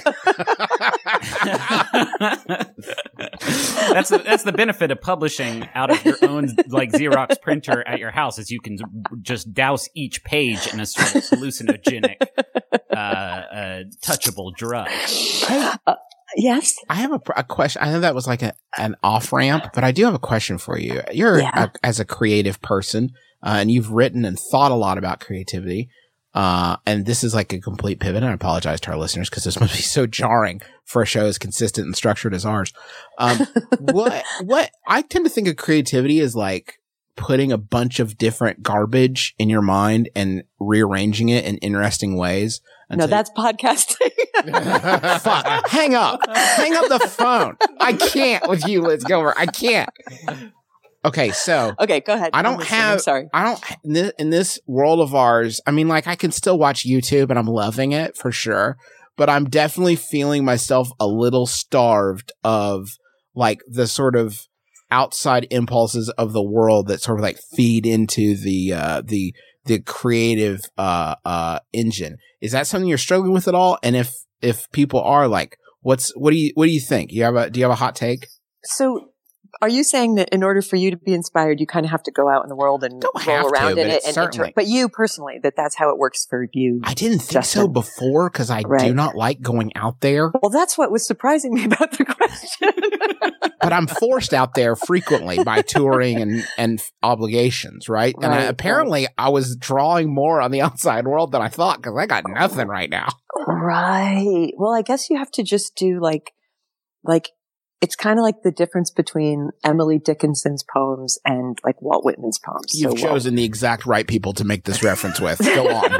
that's the, that's the benefit of publishing out of your own like Xerox printer at your house, is you can just douse each page in a sort of hallucinogenic, uh, uh, touchable drug. Uh, yes. I have a, pr- a question. I know that was like a, an off ramp, but I do have a question for you. You're Yeah. a, as a creative person, uh, and you've written and thought a lot about creativity. Uh, and this is like a complete pivot. And I apologize to our listeners because this must be so jarring for a show as consistent and structured as ours. Um, what, what I tend to think of creativity as like putting a bunch of different garbage in your mind and rearranging it in interesting ways. No, until- that's podcasting. Fuck. Hang up. Hang up the phone. I can't with you, Liz Gilbert. I can't. Okay, so Okay, go ahead. I I'm don't listening. have. I'm sorry. I don't in this, in this world of ours. I mean, like I can still watch YouTube and I'm loving it for sure, but I'm definitely feeling myself a little starved of like the sort of outside impulses of the world that sort of like feed into the uh, the the creative uh, uh, engine. Is that something you're struggling with at all? And if if people are like, what's what do you what do you think? You have a do you have a hot take? So, are you saying that in order for you to be inspired, you kind of have to go out in the world and Don't have roll to, around in but it? it's And certainly- inter- but you personally, that that's how it works for you. I didn't think so Justin. before because I do Right. not like going out there. Well, that's what was surprising me about the question. But I'm forced out there frequently by touring and, and obligations, right? And I, Right, apparently I was drawing more on the outside world than I thought because I got nothing right now. Right. Well, I guess you have to just do like, like, it's kind of like the difference between Emily Dickinson's poems and like Walt Whitman's poems. You've So, Walt- chosen the exact right people to make this reference with. Go on.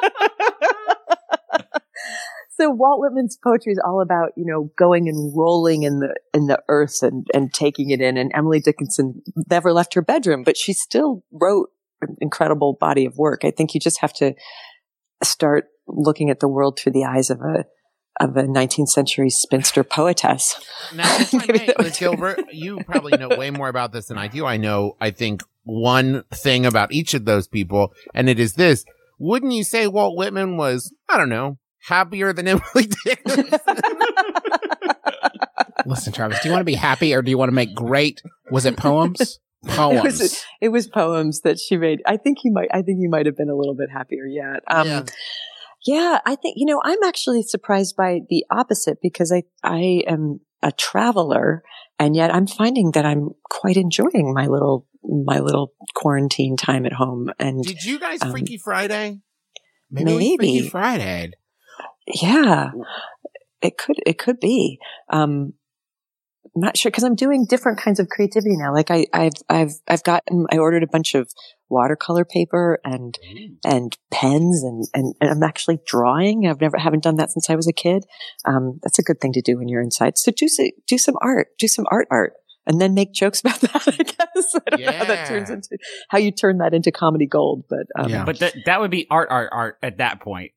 So Walt Whitman's poetry is all about, you know, going and rolling in the in the earth and, and taking it in. And Emily Dickinson never left her bedroom, but she still wrote an incredible body of work. I think you just have to start looking at the world through the eyes of a of a nineteenth century spinster poetess. Now, if I Maybe may, that would Liz do it. Gilbert, you probably know way more about this than I do. I know, I think, one thing about each of those people, and it is this. Wouldn't you say Walt Whitman was, I don't know, happier than Emily Dickinson? Listen, Travis, do you want to be happy or do you want to make great? Was it poems? Poems. It was, it was poems that she made. I think he might. I think he might have been a little bit happier yet. Um, Yeah. Yeah, I think, you know, I'm actually surprised by the opposite because I, I am a traveler and yet I'm finding that I'm quite enjoying my little, my little quarantine time at home. And Did you guys Um, Freaky Friday? Maybe, we maybe. Freaky Friday. yeah, it could, it could be. Um, I'm not sure because I'm doing different kinds of creativity now. Like I, I've, I've, I've gotten, I ordered a bunch of watercolor paper and, and pens and, and, and I'm actually drawing. I've never, haven't done that since I was a kid. Um, that's a good thing to do when you're inside. So do, some- do some art, do some art art and then make jokes about that. I guess. I don't know how that turns into, how you turn that into comedy gold, but, um, Yeah. But that that would be art, art, art at that point.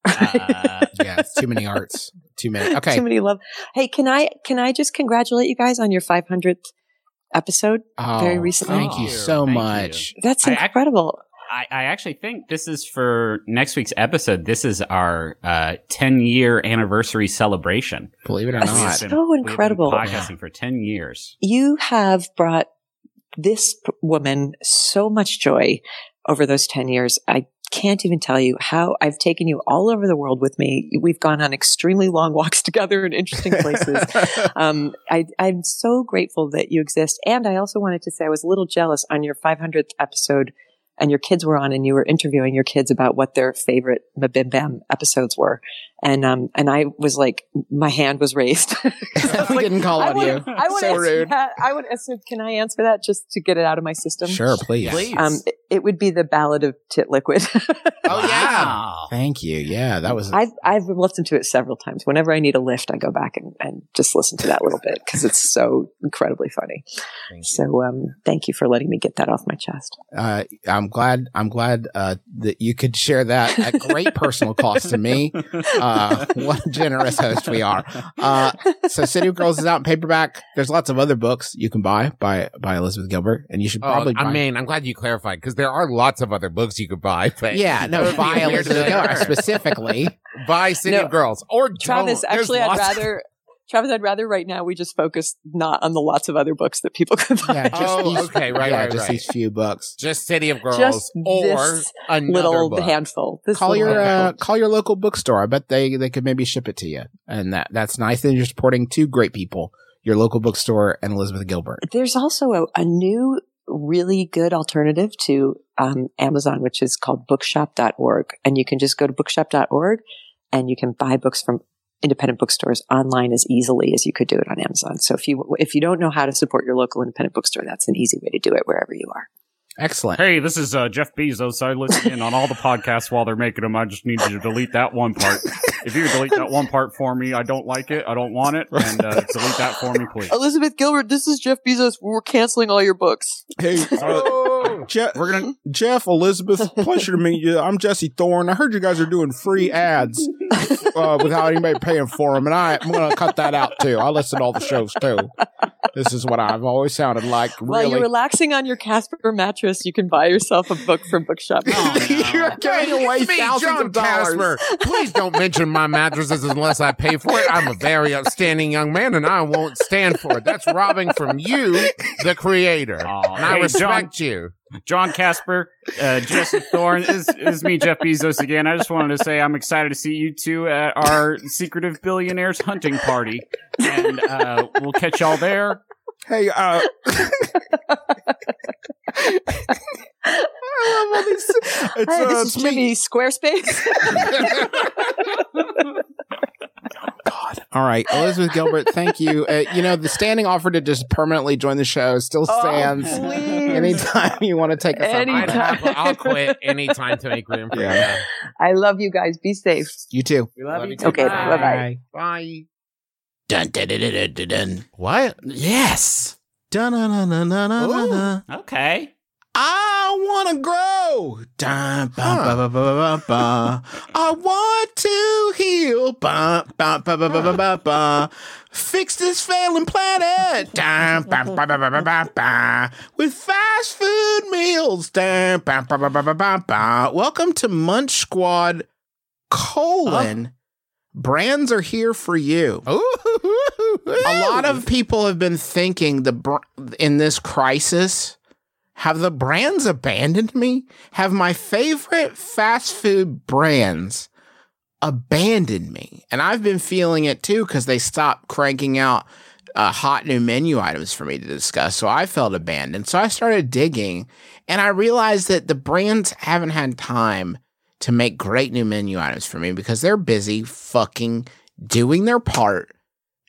Uh, Yeah, it's too many arts. Too many. Okay. too many love. Hey, can I, can I just congratulate you guys on your five hundredth episode Oh, very recently? Thank you so Thank much. That's I ac- incredible. I, I actually think this is for next week's episode. This is our uh, ten year anniversary celebration. Believe it or That's not. so We've been- we've been incredible. podcasting for ten years. You have brought this p- woman so much joy over those ten years. I can't even tell you how I've taken you all over the world with me. We've gone on extremely long walks together in interesting places. um, I, I'm so grateful that you exist. And I also wanted to say I was a little jealous on your five hundredth episode and your kids were on and you were interviewing your kids about what their favorite Mabim Bam episodes were. And, um, and I was like, my hand was raised. We didn't call I on wanna- you. I want to So answer rude. that. I would answer, can I answer that just to get it out of my system? Sure, please. Please. Um, it, it would be the Ballad of Tit Liquid. Oh, yeah. Wow. Thank you. Yeah, that was. I've, I've listened to it several times. Whenever I need a lift, I go back and, and just listen to that a little bit because it's so incredibly funny. So, um, thank you for letting me get that off my chest. Uh, I'm glad. I'm glad uh, that you could share that at great personal cost to me. Uh, what a generous host we are. Uh, so, City of Girls is out in paperback. There's lots of other books you can buy by by Elizabeth Gilbert, and you should Oh, probably. I buy- mean, I'm glad you clarified because there are lots of other books you could buy. But yeah, no, That would by be weird Elizabeth to Gilbert learn. specifically. Buy City No. of Girls or Travis, don't. There's actually, I'd lots- rather, Travis, I'd rather right now we just focus not on the lots of other books that people could buy. Yeah, just Oh, these, okay, right, yeah, right, just right. these few books. just City of Girls Just or this another little book. handful. This Call little your uh, handful. call your local bookstore. I bet they they could maybe ship it to you, and that that's nice. And you're supporting two great people: your local bookstore and Elizabeth Gilbert. There's also a, a new, really good alternative to um, Amazon, which is called bookshop dot org. And you can just go to bookshop dot org and you can buy books from independent bookstores online as easily as you could do it on Amazon. So if you if you don't know how to support your local independent bookstore, that's an easy way to do it wherever you are. Excellent. Hey, this is uh, Jeff Bezos. I listen in on all the podcasts while they're making them. I just need you to delete that one part. If you could delete that one part for me, I don't like it. I don't want it. And uh, delete that for me, please. Elizabeth Gilbert, this is Jeff Bezos. We're canceling all your books. Hey, uh, Je- We're gonna. Jeff, Elizabeth, pleasure to meet you. I'm Jesse Thorne. I heard you guys are doing free ads uh, without anybody paying for them, and I, I'm going to cut that out too. I listen to all the shows too. This is what I've always sounded like. While Really, you're relaxing on your Casper mattress, you can buy yourself a book from Bookshop. You're giving away It's me, thousands John of dollars. Casper. Please don't mention my mattresses unless I pay for it. I'm a very upstanding young man, and I won't stand for it. That's robbing from you, the creator. Aw, and I hey, respect you. John Casper, uh, Jesse Thorne, is is me, Jeff Bezos again. I just wanted to say I'm excited to see you two at our Secretive Billionaires hunting party, and uh, we'll catch y'all there. hey, uh, I love all these. It's, Hi, uh, this it's is me. Jimmy Squarespace. All right, Elizabeth Gilbert, thank you. Uh, you know, the standing offer to just permanently join the show still stands. Oh, please. Anytime you want to take us up. Anytime. I'd have, I'll quit anytime to make room for Yeah. you. I love you guys. Be safe. You too. We love, Love you you too. Okay, Bye. bye-bye. Bye. Dun, dun, dun, dun, dun, dun. What? Yes. Dun-dun-dun-dun-dun-dun. Okay. I want to grow. Dun, ba, ba, ba, ba, ba, ba. I want to heal. Ba, ba, ba, ba, ba, ba, ba, ba. Fix this failing planet. Dun, ba, ba, ba, ba, ba, ba, ba. With fast food meals. Dun, ba, ba, ba, ba, ba, ba, ba. Welcome to Munch Squad, colon. Brands are here for you. A lot of people have been thinking the br- in this crisis, have the brands abandoned me? Have my favorite fast food brands abandoned me? And I've been feeling it too because they stopped cranking out uh, hot new menu items for me to discuss. So I felt abandoned. So I started digging and I realized that the brands haven't had time to make great new menu items for me because they're busy fucking doing their part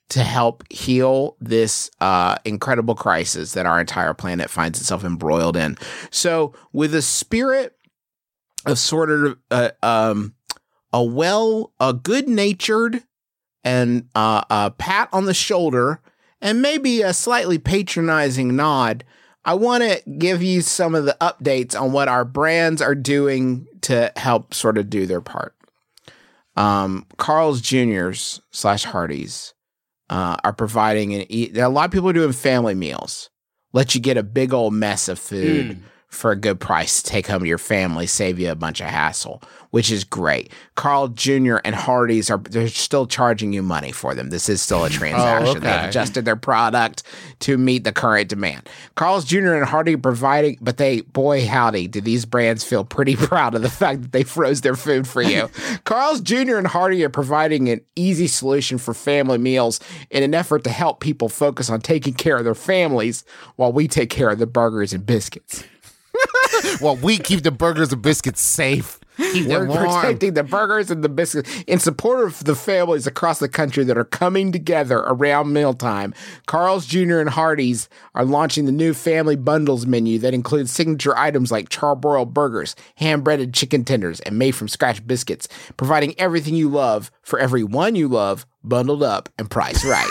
to help heal this uh, incredible crisis that our entire planet finds itself embroiled in. So, with a spirit of sort of uh, um, a well, a good-natured and uh, a pat on the shoulder, and maybe a slightly patronizing nod, I want to give you some of the updates on what our brands are doing to help sort of do their part. Um, Carl's Juniors slash Hardee's uh, are providing an e- a lot of people are doing family meals. Let you get a big old mess of food mm. for a good price to take home to your family, save you a bunch of hassle, which is great. Carl Junior and Hardee's are they're still charging you money for them. This is still a transaction. Oh, okay. They've adjusted their product to meet the current demand. Carl's Junior and Hardee's are providing, but they, boy howdy, do these brands feel pretty proud of the fact that they froze their food for you. Carl's Junior and Hardee's are providing an easy solution for family meals in an effort to help people focus on taking care of their families while we take care of the burgers and biscuits. Well, we keep the burgers and biscuits safe. Keep We're them warm. protecting the burgers and the biscuits in support of the families across the country that are coming together around mealtime. Carl's Junior and Hardee's are launching the new family bundles menu that includes signature items like charbroiled burgers, hand-breaded chicken tenders, and made-from-scratch biscuits, providing everything you love for every one you love, bundled up and priced right.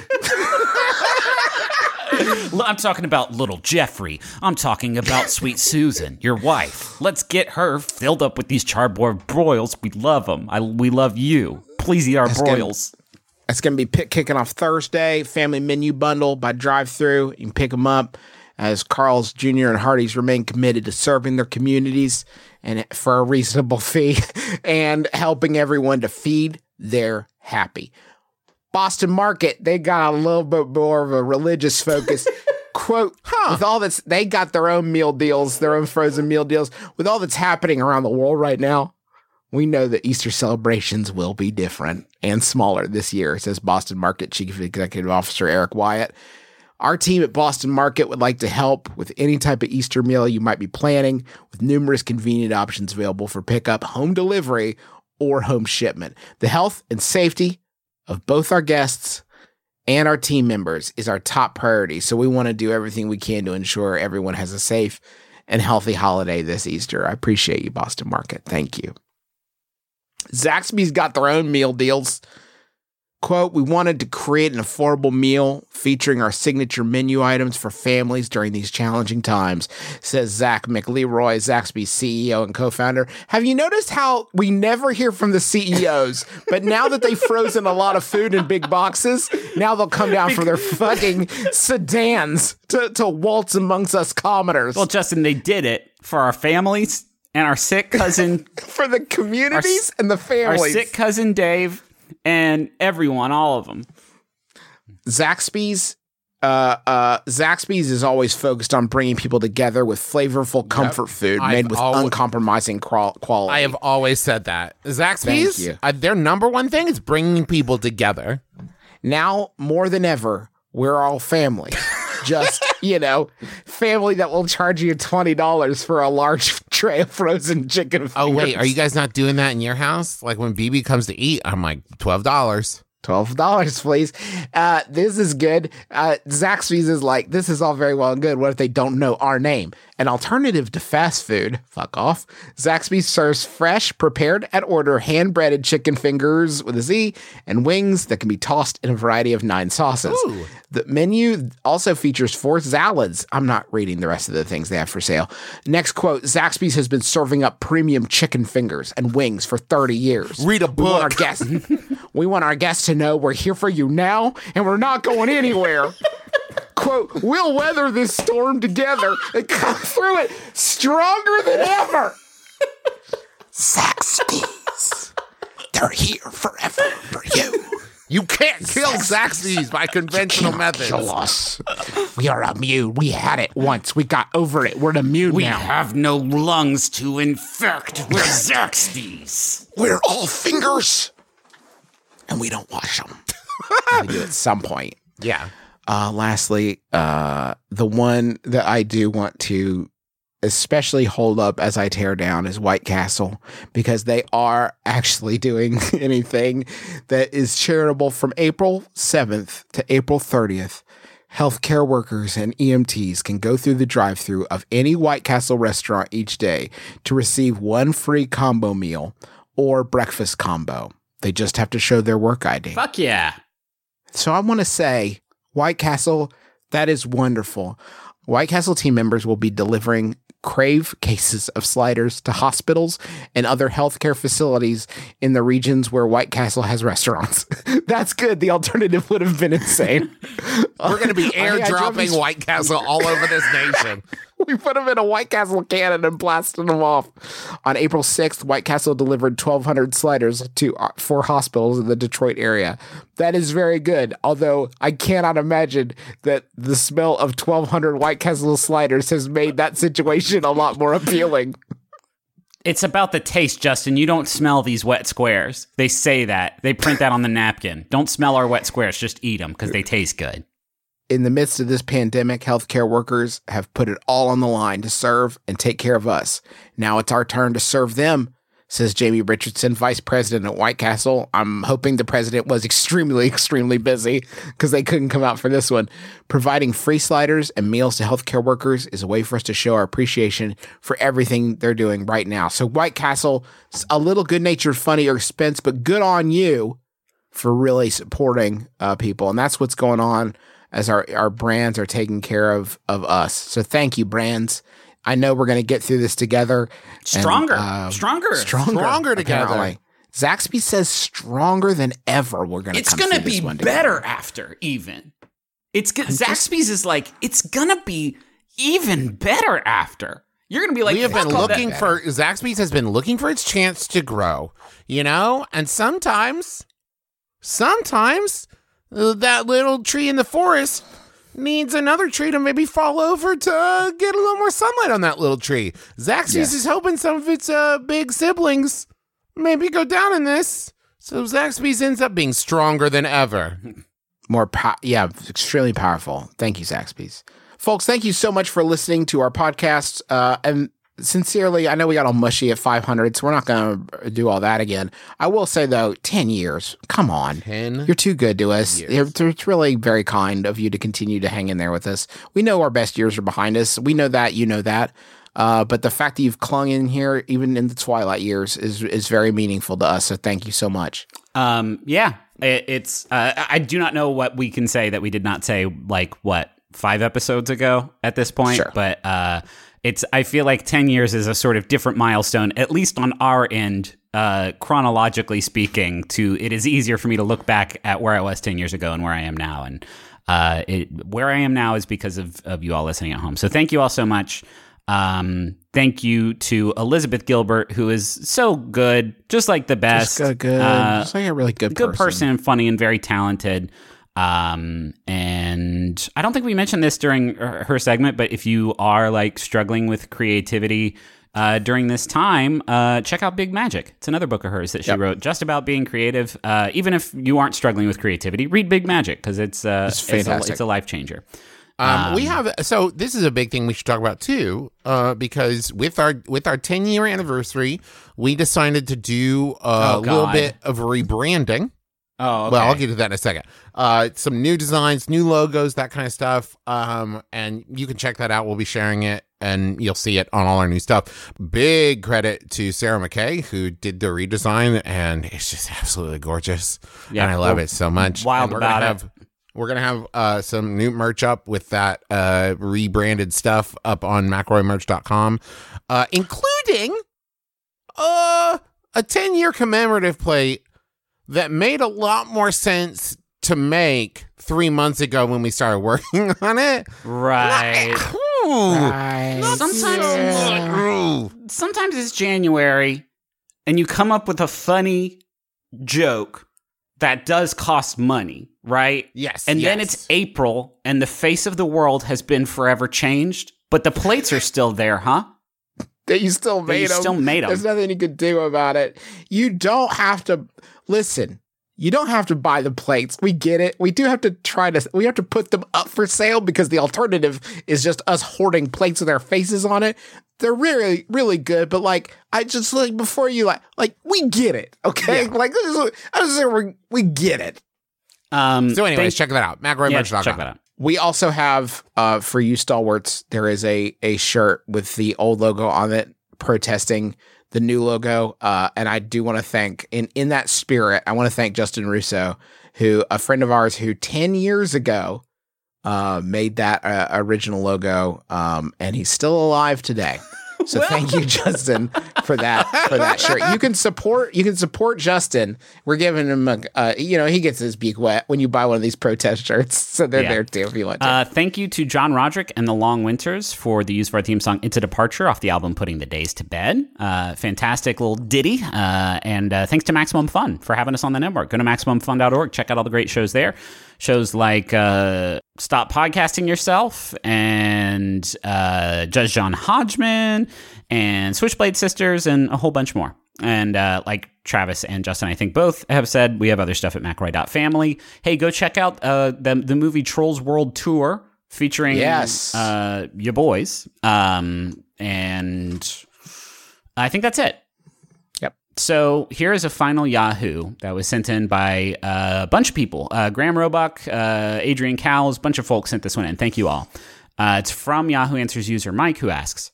I'm talking about little Jeffrey. I'm talking about sweet Susan, your wife. Let's get her filled up with these charbroiled broils. We love them. I, we love you. Please eat our That's broils. Gonna, that's going to be pick, kicking off Thursday. Family menu bundle by drive-thru. You can pick them up as Carl's Junior and Hardee's remain committed to serving their communities and for a reasonable fee and helping everyone to feed their happy. Boston Market, they got a little bit more of a religious focus. Quote, huh. with all that's, they got their own meal deals, their own frozen meal deals. With all that's happening around the world right now, we know that Easter celebrations will be different and smaller this year, says Boston Market Chief Executive Officer Eric Wyatt. Our team at Boston Market would like to help with any type of Easter meal you might be planning, with numerous convenient options available for pickup, home delivery, or home shipment. The health and safety of both our guests and our team members is our top priority. So we want to do everything we can to ensure everyone has a safe and healthy holiday this Easter. I appreciate you, Boston Market. Thank you. Zaxby's got their own meal deals. Quote, we wanted to create an affordable meal featuring our signature menu items for families during these challenging times, says Zach McLeroy, Zaxby's C E O and co-founder. Have you noticed how we never hear from the C E Os, but now that they've frozen a lot of food in big boxes, now they'll come down for their fucking sedans to, to waltz amongst us commoners. Well, Justin, they did it for our families and our sick cousin. For the communities and the families. Our sick cousin Dave. And everyone, all of them. Zaxby's, uh, uh, Zaxby's is always focused on bringing people together with flavorful comfort yep. food I've made with always, uncompromising quality. I have always said that. Zaxby's, uh, their number one thing is bringing people together. Now, more than ever, we're all family. Just, you know, family that will charge you twenty dollars for a large tray of frozen chicken fingers. Oh, wait, are you guys not doing that in your house? Like when B B comes to eat, I'm like, twelve dollars. twelve dollars, please. Uh, this is good. Uh, Zaxby's is like, this is all very well and good. What if they don't know our name? An alternative to fast food, fuck off. Zaxby's serves fresh, prepared at order, hand-breaded chicken fingers with a Z and wings that can be tossed in a variety of nine sauces. Ooh. The menu also features four salads. I'm not reading the rest of the things they have for sale. Next quote, Zaxby's has been serving up premium chicken fingers and wings for thirty years. Read a book. We want our guests, we want our guests to know we're here for you now and we're not going anywhere. Quote, we'll weather this storm together and come through it stronger than ever. Zaxby's, they're here forever for you. You can't kill Zaxby's by conventional methods. Kill us. We are immune. We had it once. We got over it. We're immune we now. We have no lungs to infect. We're Zaxby's. We're all fingers. And we don't wash them. We do at some point. Yeah. Uh, lastly, uh, the one that I do want to especially hold up as I tear down is White Castle, because they are actually doing anything that is charitable. From April seventh to April thirtieth, healthcare workers and E M Ts can go through the drive-thru of any White Castle restaurant each day to receive one free combo meal or breakfast combo. They just have to show their work I D. Fuck yeah. So I want to say, White Castle, that is wonderful. White Castle team members will be delivering Crave cases of sliders to hospitals and other healthcare facilities in the regions where White Castle has restaurants. That's good. The alternative would have been insane. We're going to be I mean, I drove airdropping these- White Castle all over this nation. We put them in a White Castle cannon and blasted them off. On April sixth, White Castle delivered twelve hundred sliders to uh, four hospitals in the Detroit area. That is very good, although I cannot imagine that the smell of twelve hundred White Castle sliders has made that situation a lot more appealing. It's about the taste, Justin. You don't smell these wet squares. They say that. They print that on the napkin. Don't smell our wet squares. Just eat them because they taste good. In the midst of this pandemic, healthcare workers have put it all on the line to serve and take care of us. Now it's our turn to serve them, says Jamie Richardson, vice president at White Castle. I'm hoping the president was extremely, extremely busy because they couldn't come out for this one. Providing free sliders and meals to healthcare workers is a way for us to show our appreciation for everything they're doing right now. So White Castle, a little good-natured, funny expense, but good on you for really supporting uh, people. And that's what's going on as our, our brands are taking care of, of us. So thank you, brands. I know we're going to get through this together. Stronger. And, uh, Stronger. Stronger. Stronger together. Apparently. Zaxby says stronger than ever we're going to It's come going to through this be one better together. after, even. It's go- Zaxby's is like, it's going to be even better after. You're going to be like, we have been fuck all that- looking for, Zaxby's has been looking for its chance to grow, you know? And sometimes, sometimes uh, that little tree in the forest needs another tree to maybe fall over to uh, get a little more sunlight on that little tree. Zaxby's Yes. is hoping some of its uh, big siblings maybe go down in this. So Zaxby's ends up being stronger than ever. More, po- yeah, extremely powerful. Thank you, Zaxby's. Folks, thank you so much for listening to our podcast. Uh, and sincerely, I know we got all mushy at five hundred, so we're not going to do all that again. I will say, though, ten years. Come on. ten You're too good to us. years. It's it's really very kind of you to continue to hang in there with us. We know our best years are behind us. We know that. You know that. Uh, but the fact that you've clung in here, even in the twilight years, is is very meaningful to us. So thank you so much. Um, yeah, it, it's. Uh, I do not know what we can say that we did not say, like, what, five episodes ago at this point. Sure. But uh, it's. I feel like ten years is a sort of different milestone, at least on our end, uh, chronologically speaking. To it is easier for me to look back at where I was ten years ago and where I am now, and uh, it, where I am now is because of of you all listening at home. So thank you all so much. Um, thank you to Elizabeth Gilbert, who is so good, just like the best. Just good, good. Uh, just like a really good, good person. person, funny and very talented. Um, and I don't think we mentioned this during her her segment, but if you are like struggling with creativity uh, during this time, uh, check out Big Magic. It's another book of hers that she Yep. wrote just about being creative. Uh, even if you aren't struggling with creativity, read Big Magic because it's uh, It's it's, a, fantastic. it's a life changer. Um, we have so this is a big thing we should talk about too, uh, because with our with our ten year anniversary, we decided to do a Oh, little God. bit of rebranding. Oh, okay. Well, I'll get to that in a second. Uh, some new designs, new logos, that kind of stuff. Um, and you can check that out. We'll be sharing it, and you'll see it on all our new stuff. Big credit to Sarah McKay, who did the redesign, and it's just absolutely gorgeous. Yeah, and I love we're it so much. wild And we're gonna about it. have, We're gonna have uh, some new merch up with that uh, rebranded stuff up on McElroy Merch dot com, uh, including uh, a ten year commemorative plate that made a lot more sense to make three months ago when we started working on it. Right. Ooh, Right. not Sometimes- so much. Ooh. Sometimes it's January and you come up with a funny joke that does cost money, right? Yes, And then yes. it's April and the face of the world has been forever changed, but the plates are still there, huh? That you still That you made them. still made 'em. There's nothing you could do about it. You don't have to listen. You don't have to buy the plates. We get it. We do have to try to, we have to put them up for sale because the alternative is just us hoarding plates with our faces on it. They're really, really good. But like, I just like, before you like, like, we get it. Okay. Yeah. Like, this is, I was saying, we, we get it. Um, So anyways, thank- check that out. McElroy yeah, merch dot com. check that out. We also have, uh, for you stalwarts, there is a, a shirt with the old logo on it protesting the new logo. Uh, and I do want to thank, in, in that spirit, I want to thank Justin Russo, who, a friend of ours who ten years ago uh, made that uh, original logo. Um, and he's still alive today. So thank you, Justin, for that for that shirt. You can support you can support Justin. We're giving him a uh, you know, he gets his beak wet when you buy one of these protest shirts. So they're Yeah. there too if you want to. Uh, thank you to John Roderick and the Long Winters for the use of our theme song "It's a Departure" off the album "Putting the Days to Bed." Uh, fantastic little ditty. Uh, and uh, thanks to Maximum Fun for having us on the network. Go to maximum fun dot org. Check out all the great shows there. Shows like uh, Stop Podcasting Yourself and uh, Judge John Hodgman and Switchblade Sisters and a whole bunch more. And uh, like Travis and Justin, I think both have said, we have other stuff at McElroy dot family. Hey, go check out uh, the, the movie Trolls World Tour featuring Yes. uh, your boys. Um, and I think that's it. Yep. So here is a final Yahoo that was sent in by uh, a bunch of people. Uh, Graham Roebuck, uh, Adrian Cowles, a bunch of folks sent this one in. Thank you all. Uh, it's from Yahoo Answers user Mike, who asks,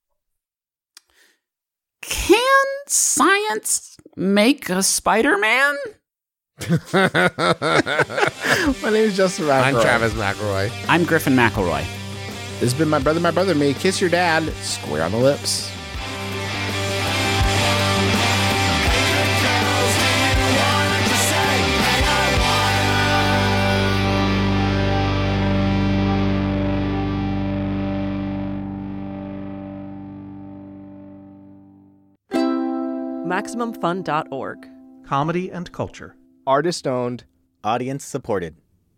can science make a Spider-Man? My name is Justin McElroy. I'm Travis McElroy. I'm Griffin McElroy. This has been My Brother, My Brother, Me. Kiss your dad. Square on the lips. maximum fun dot org. Comedy and culture. Artist owned, audience supported.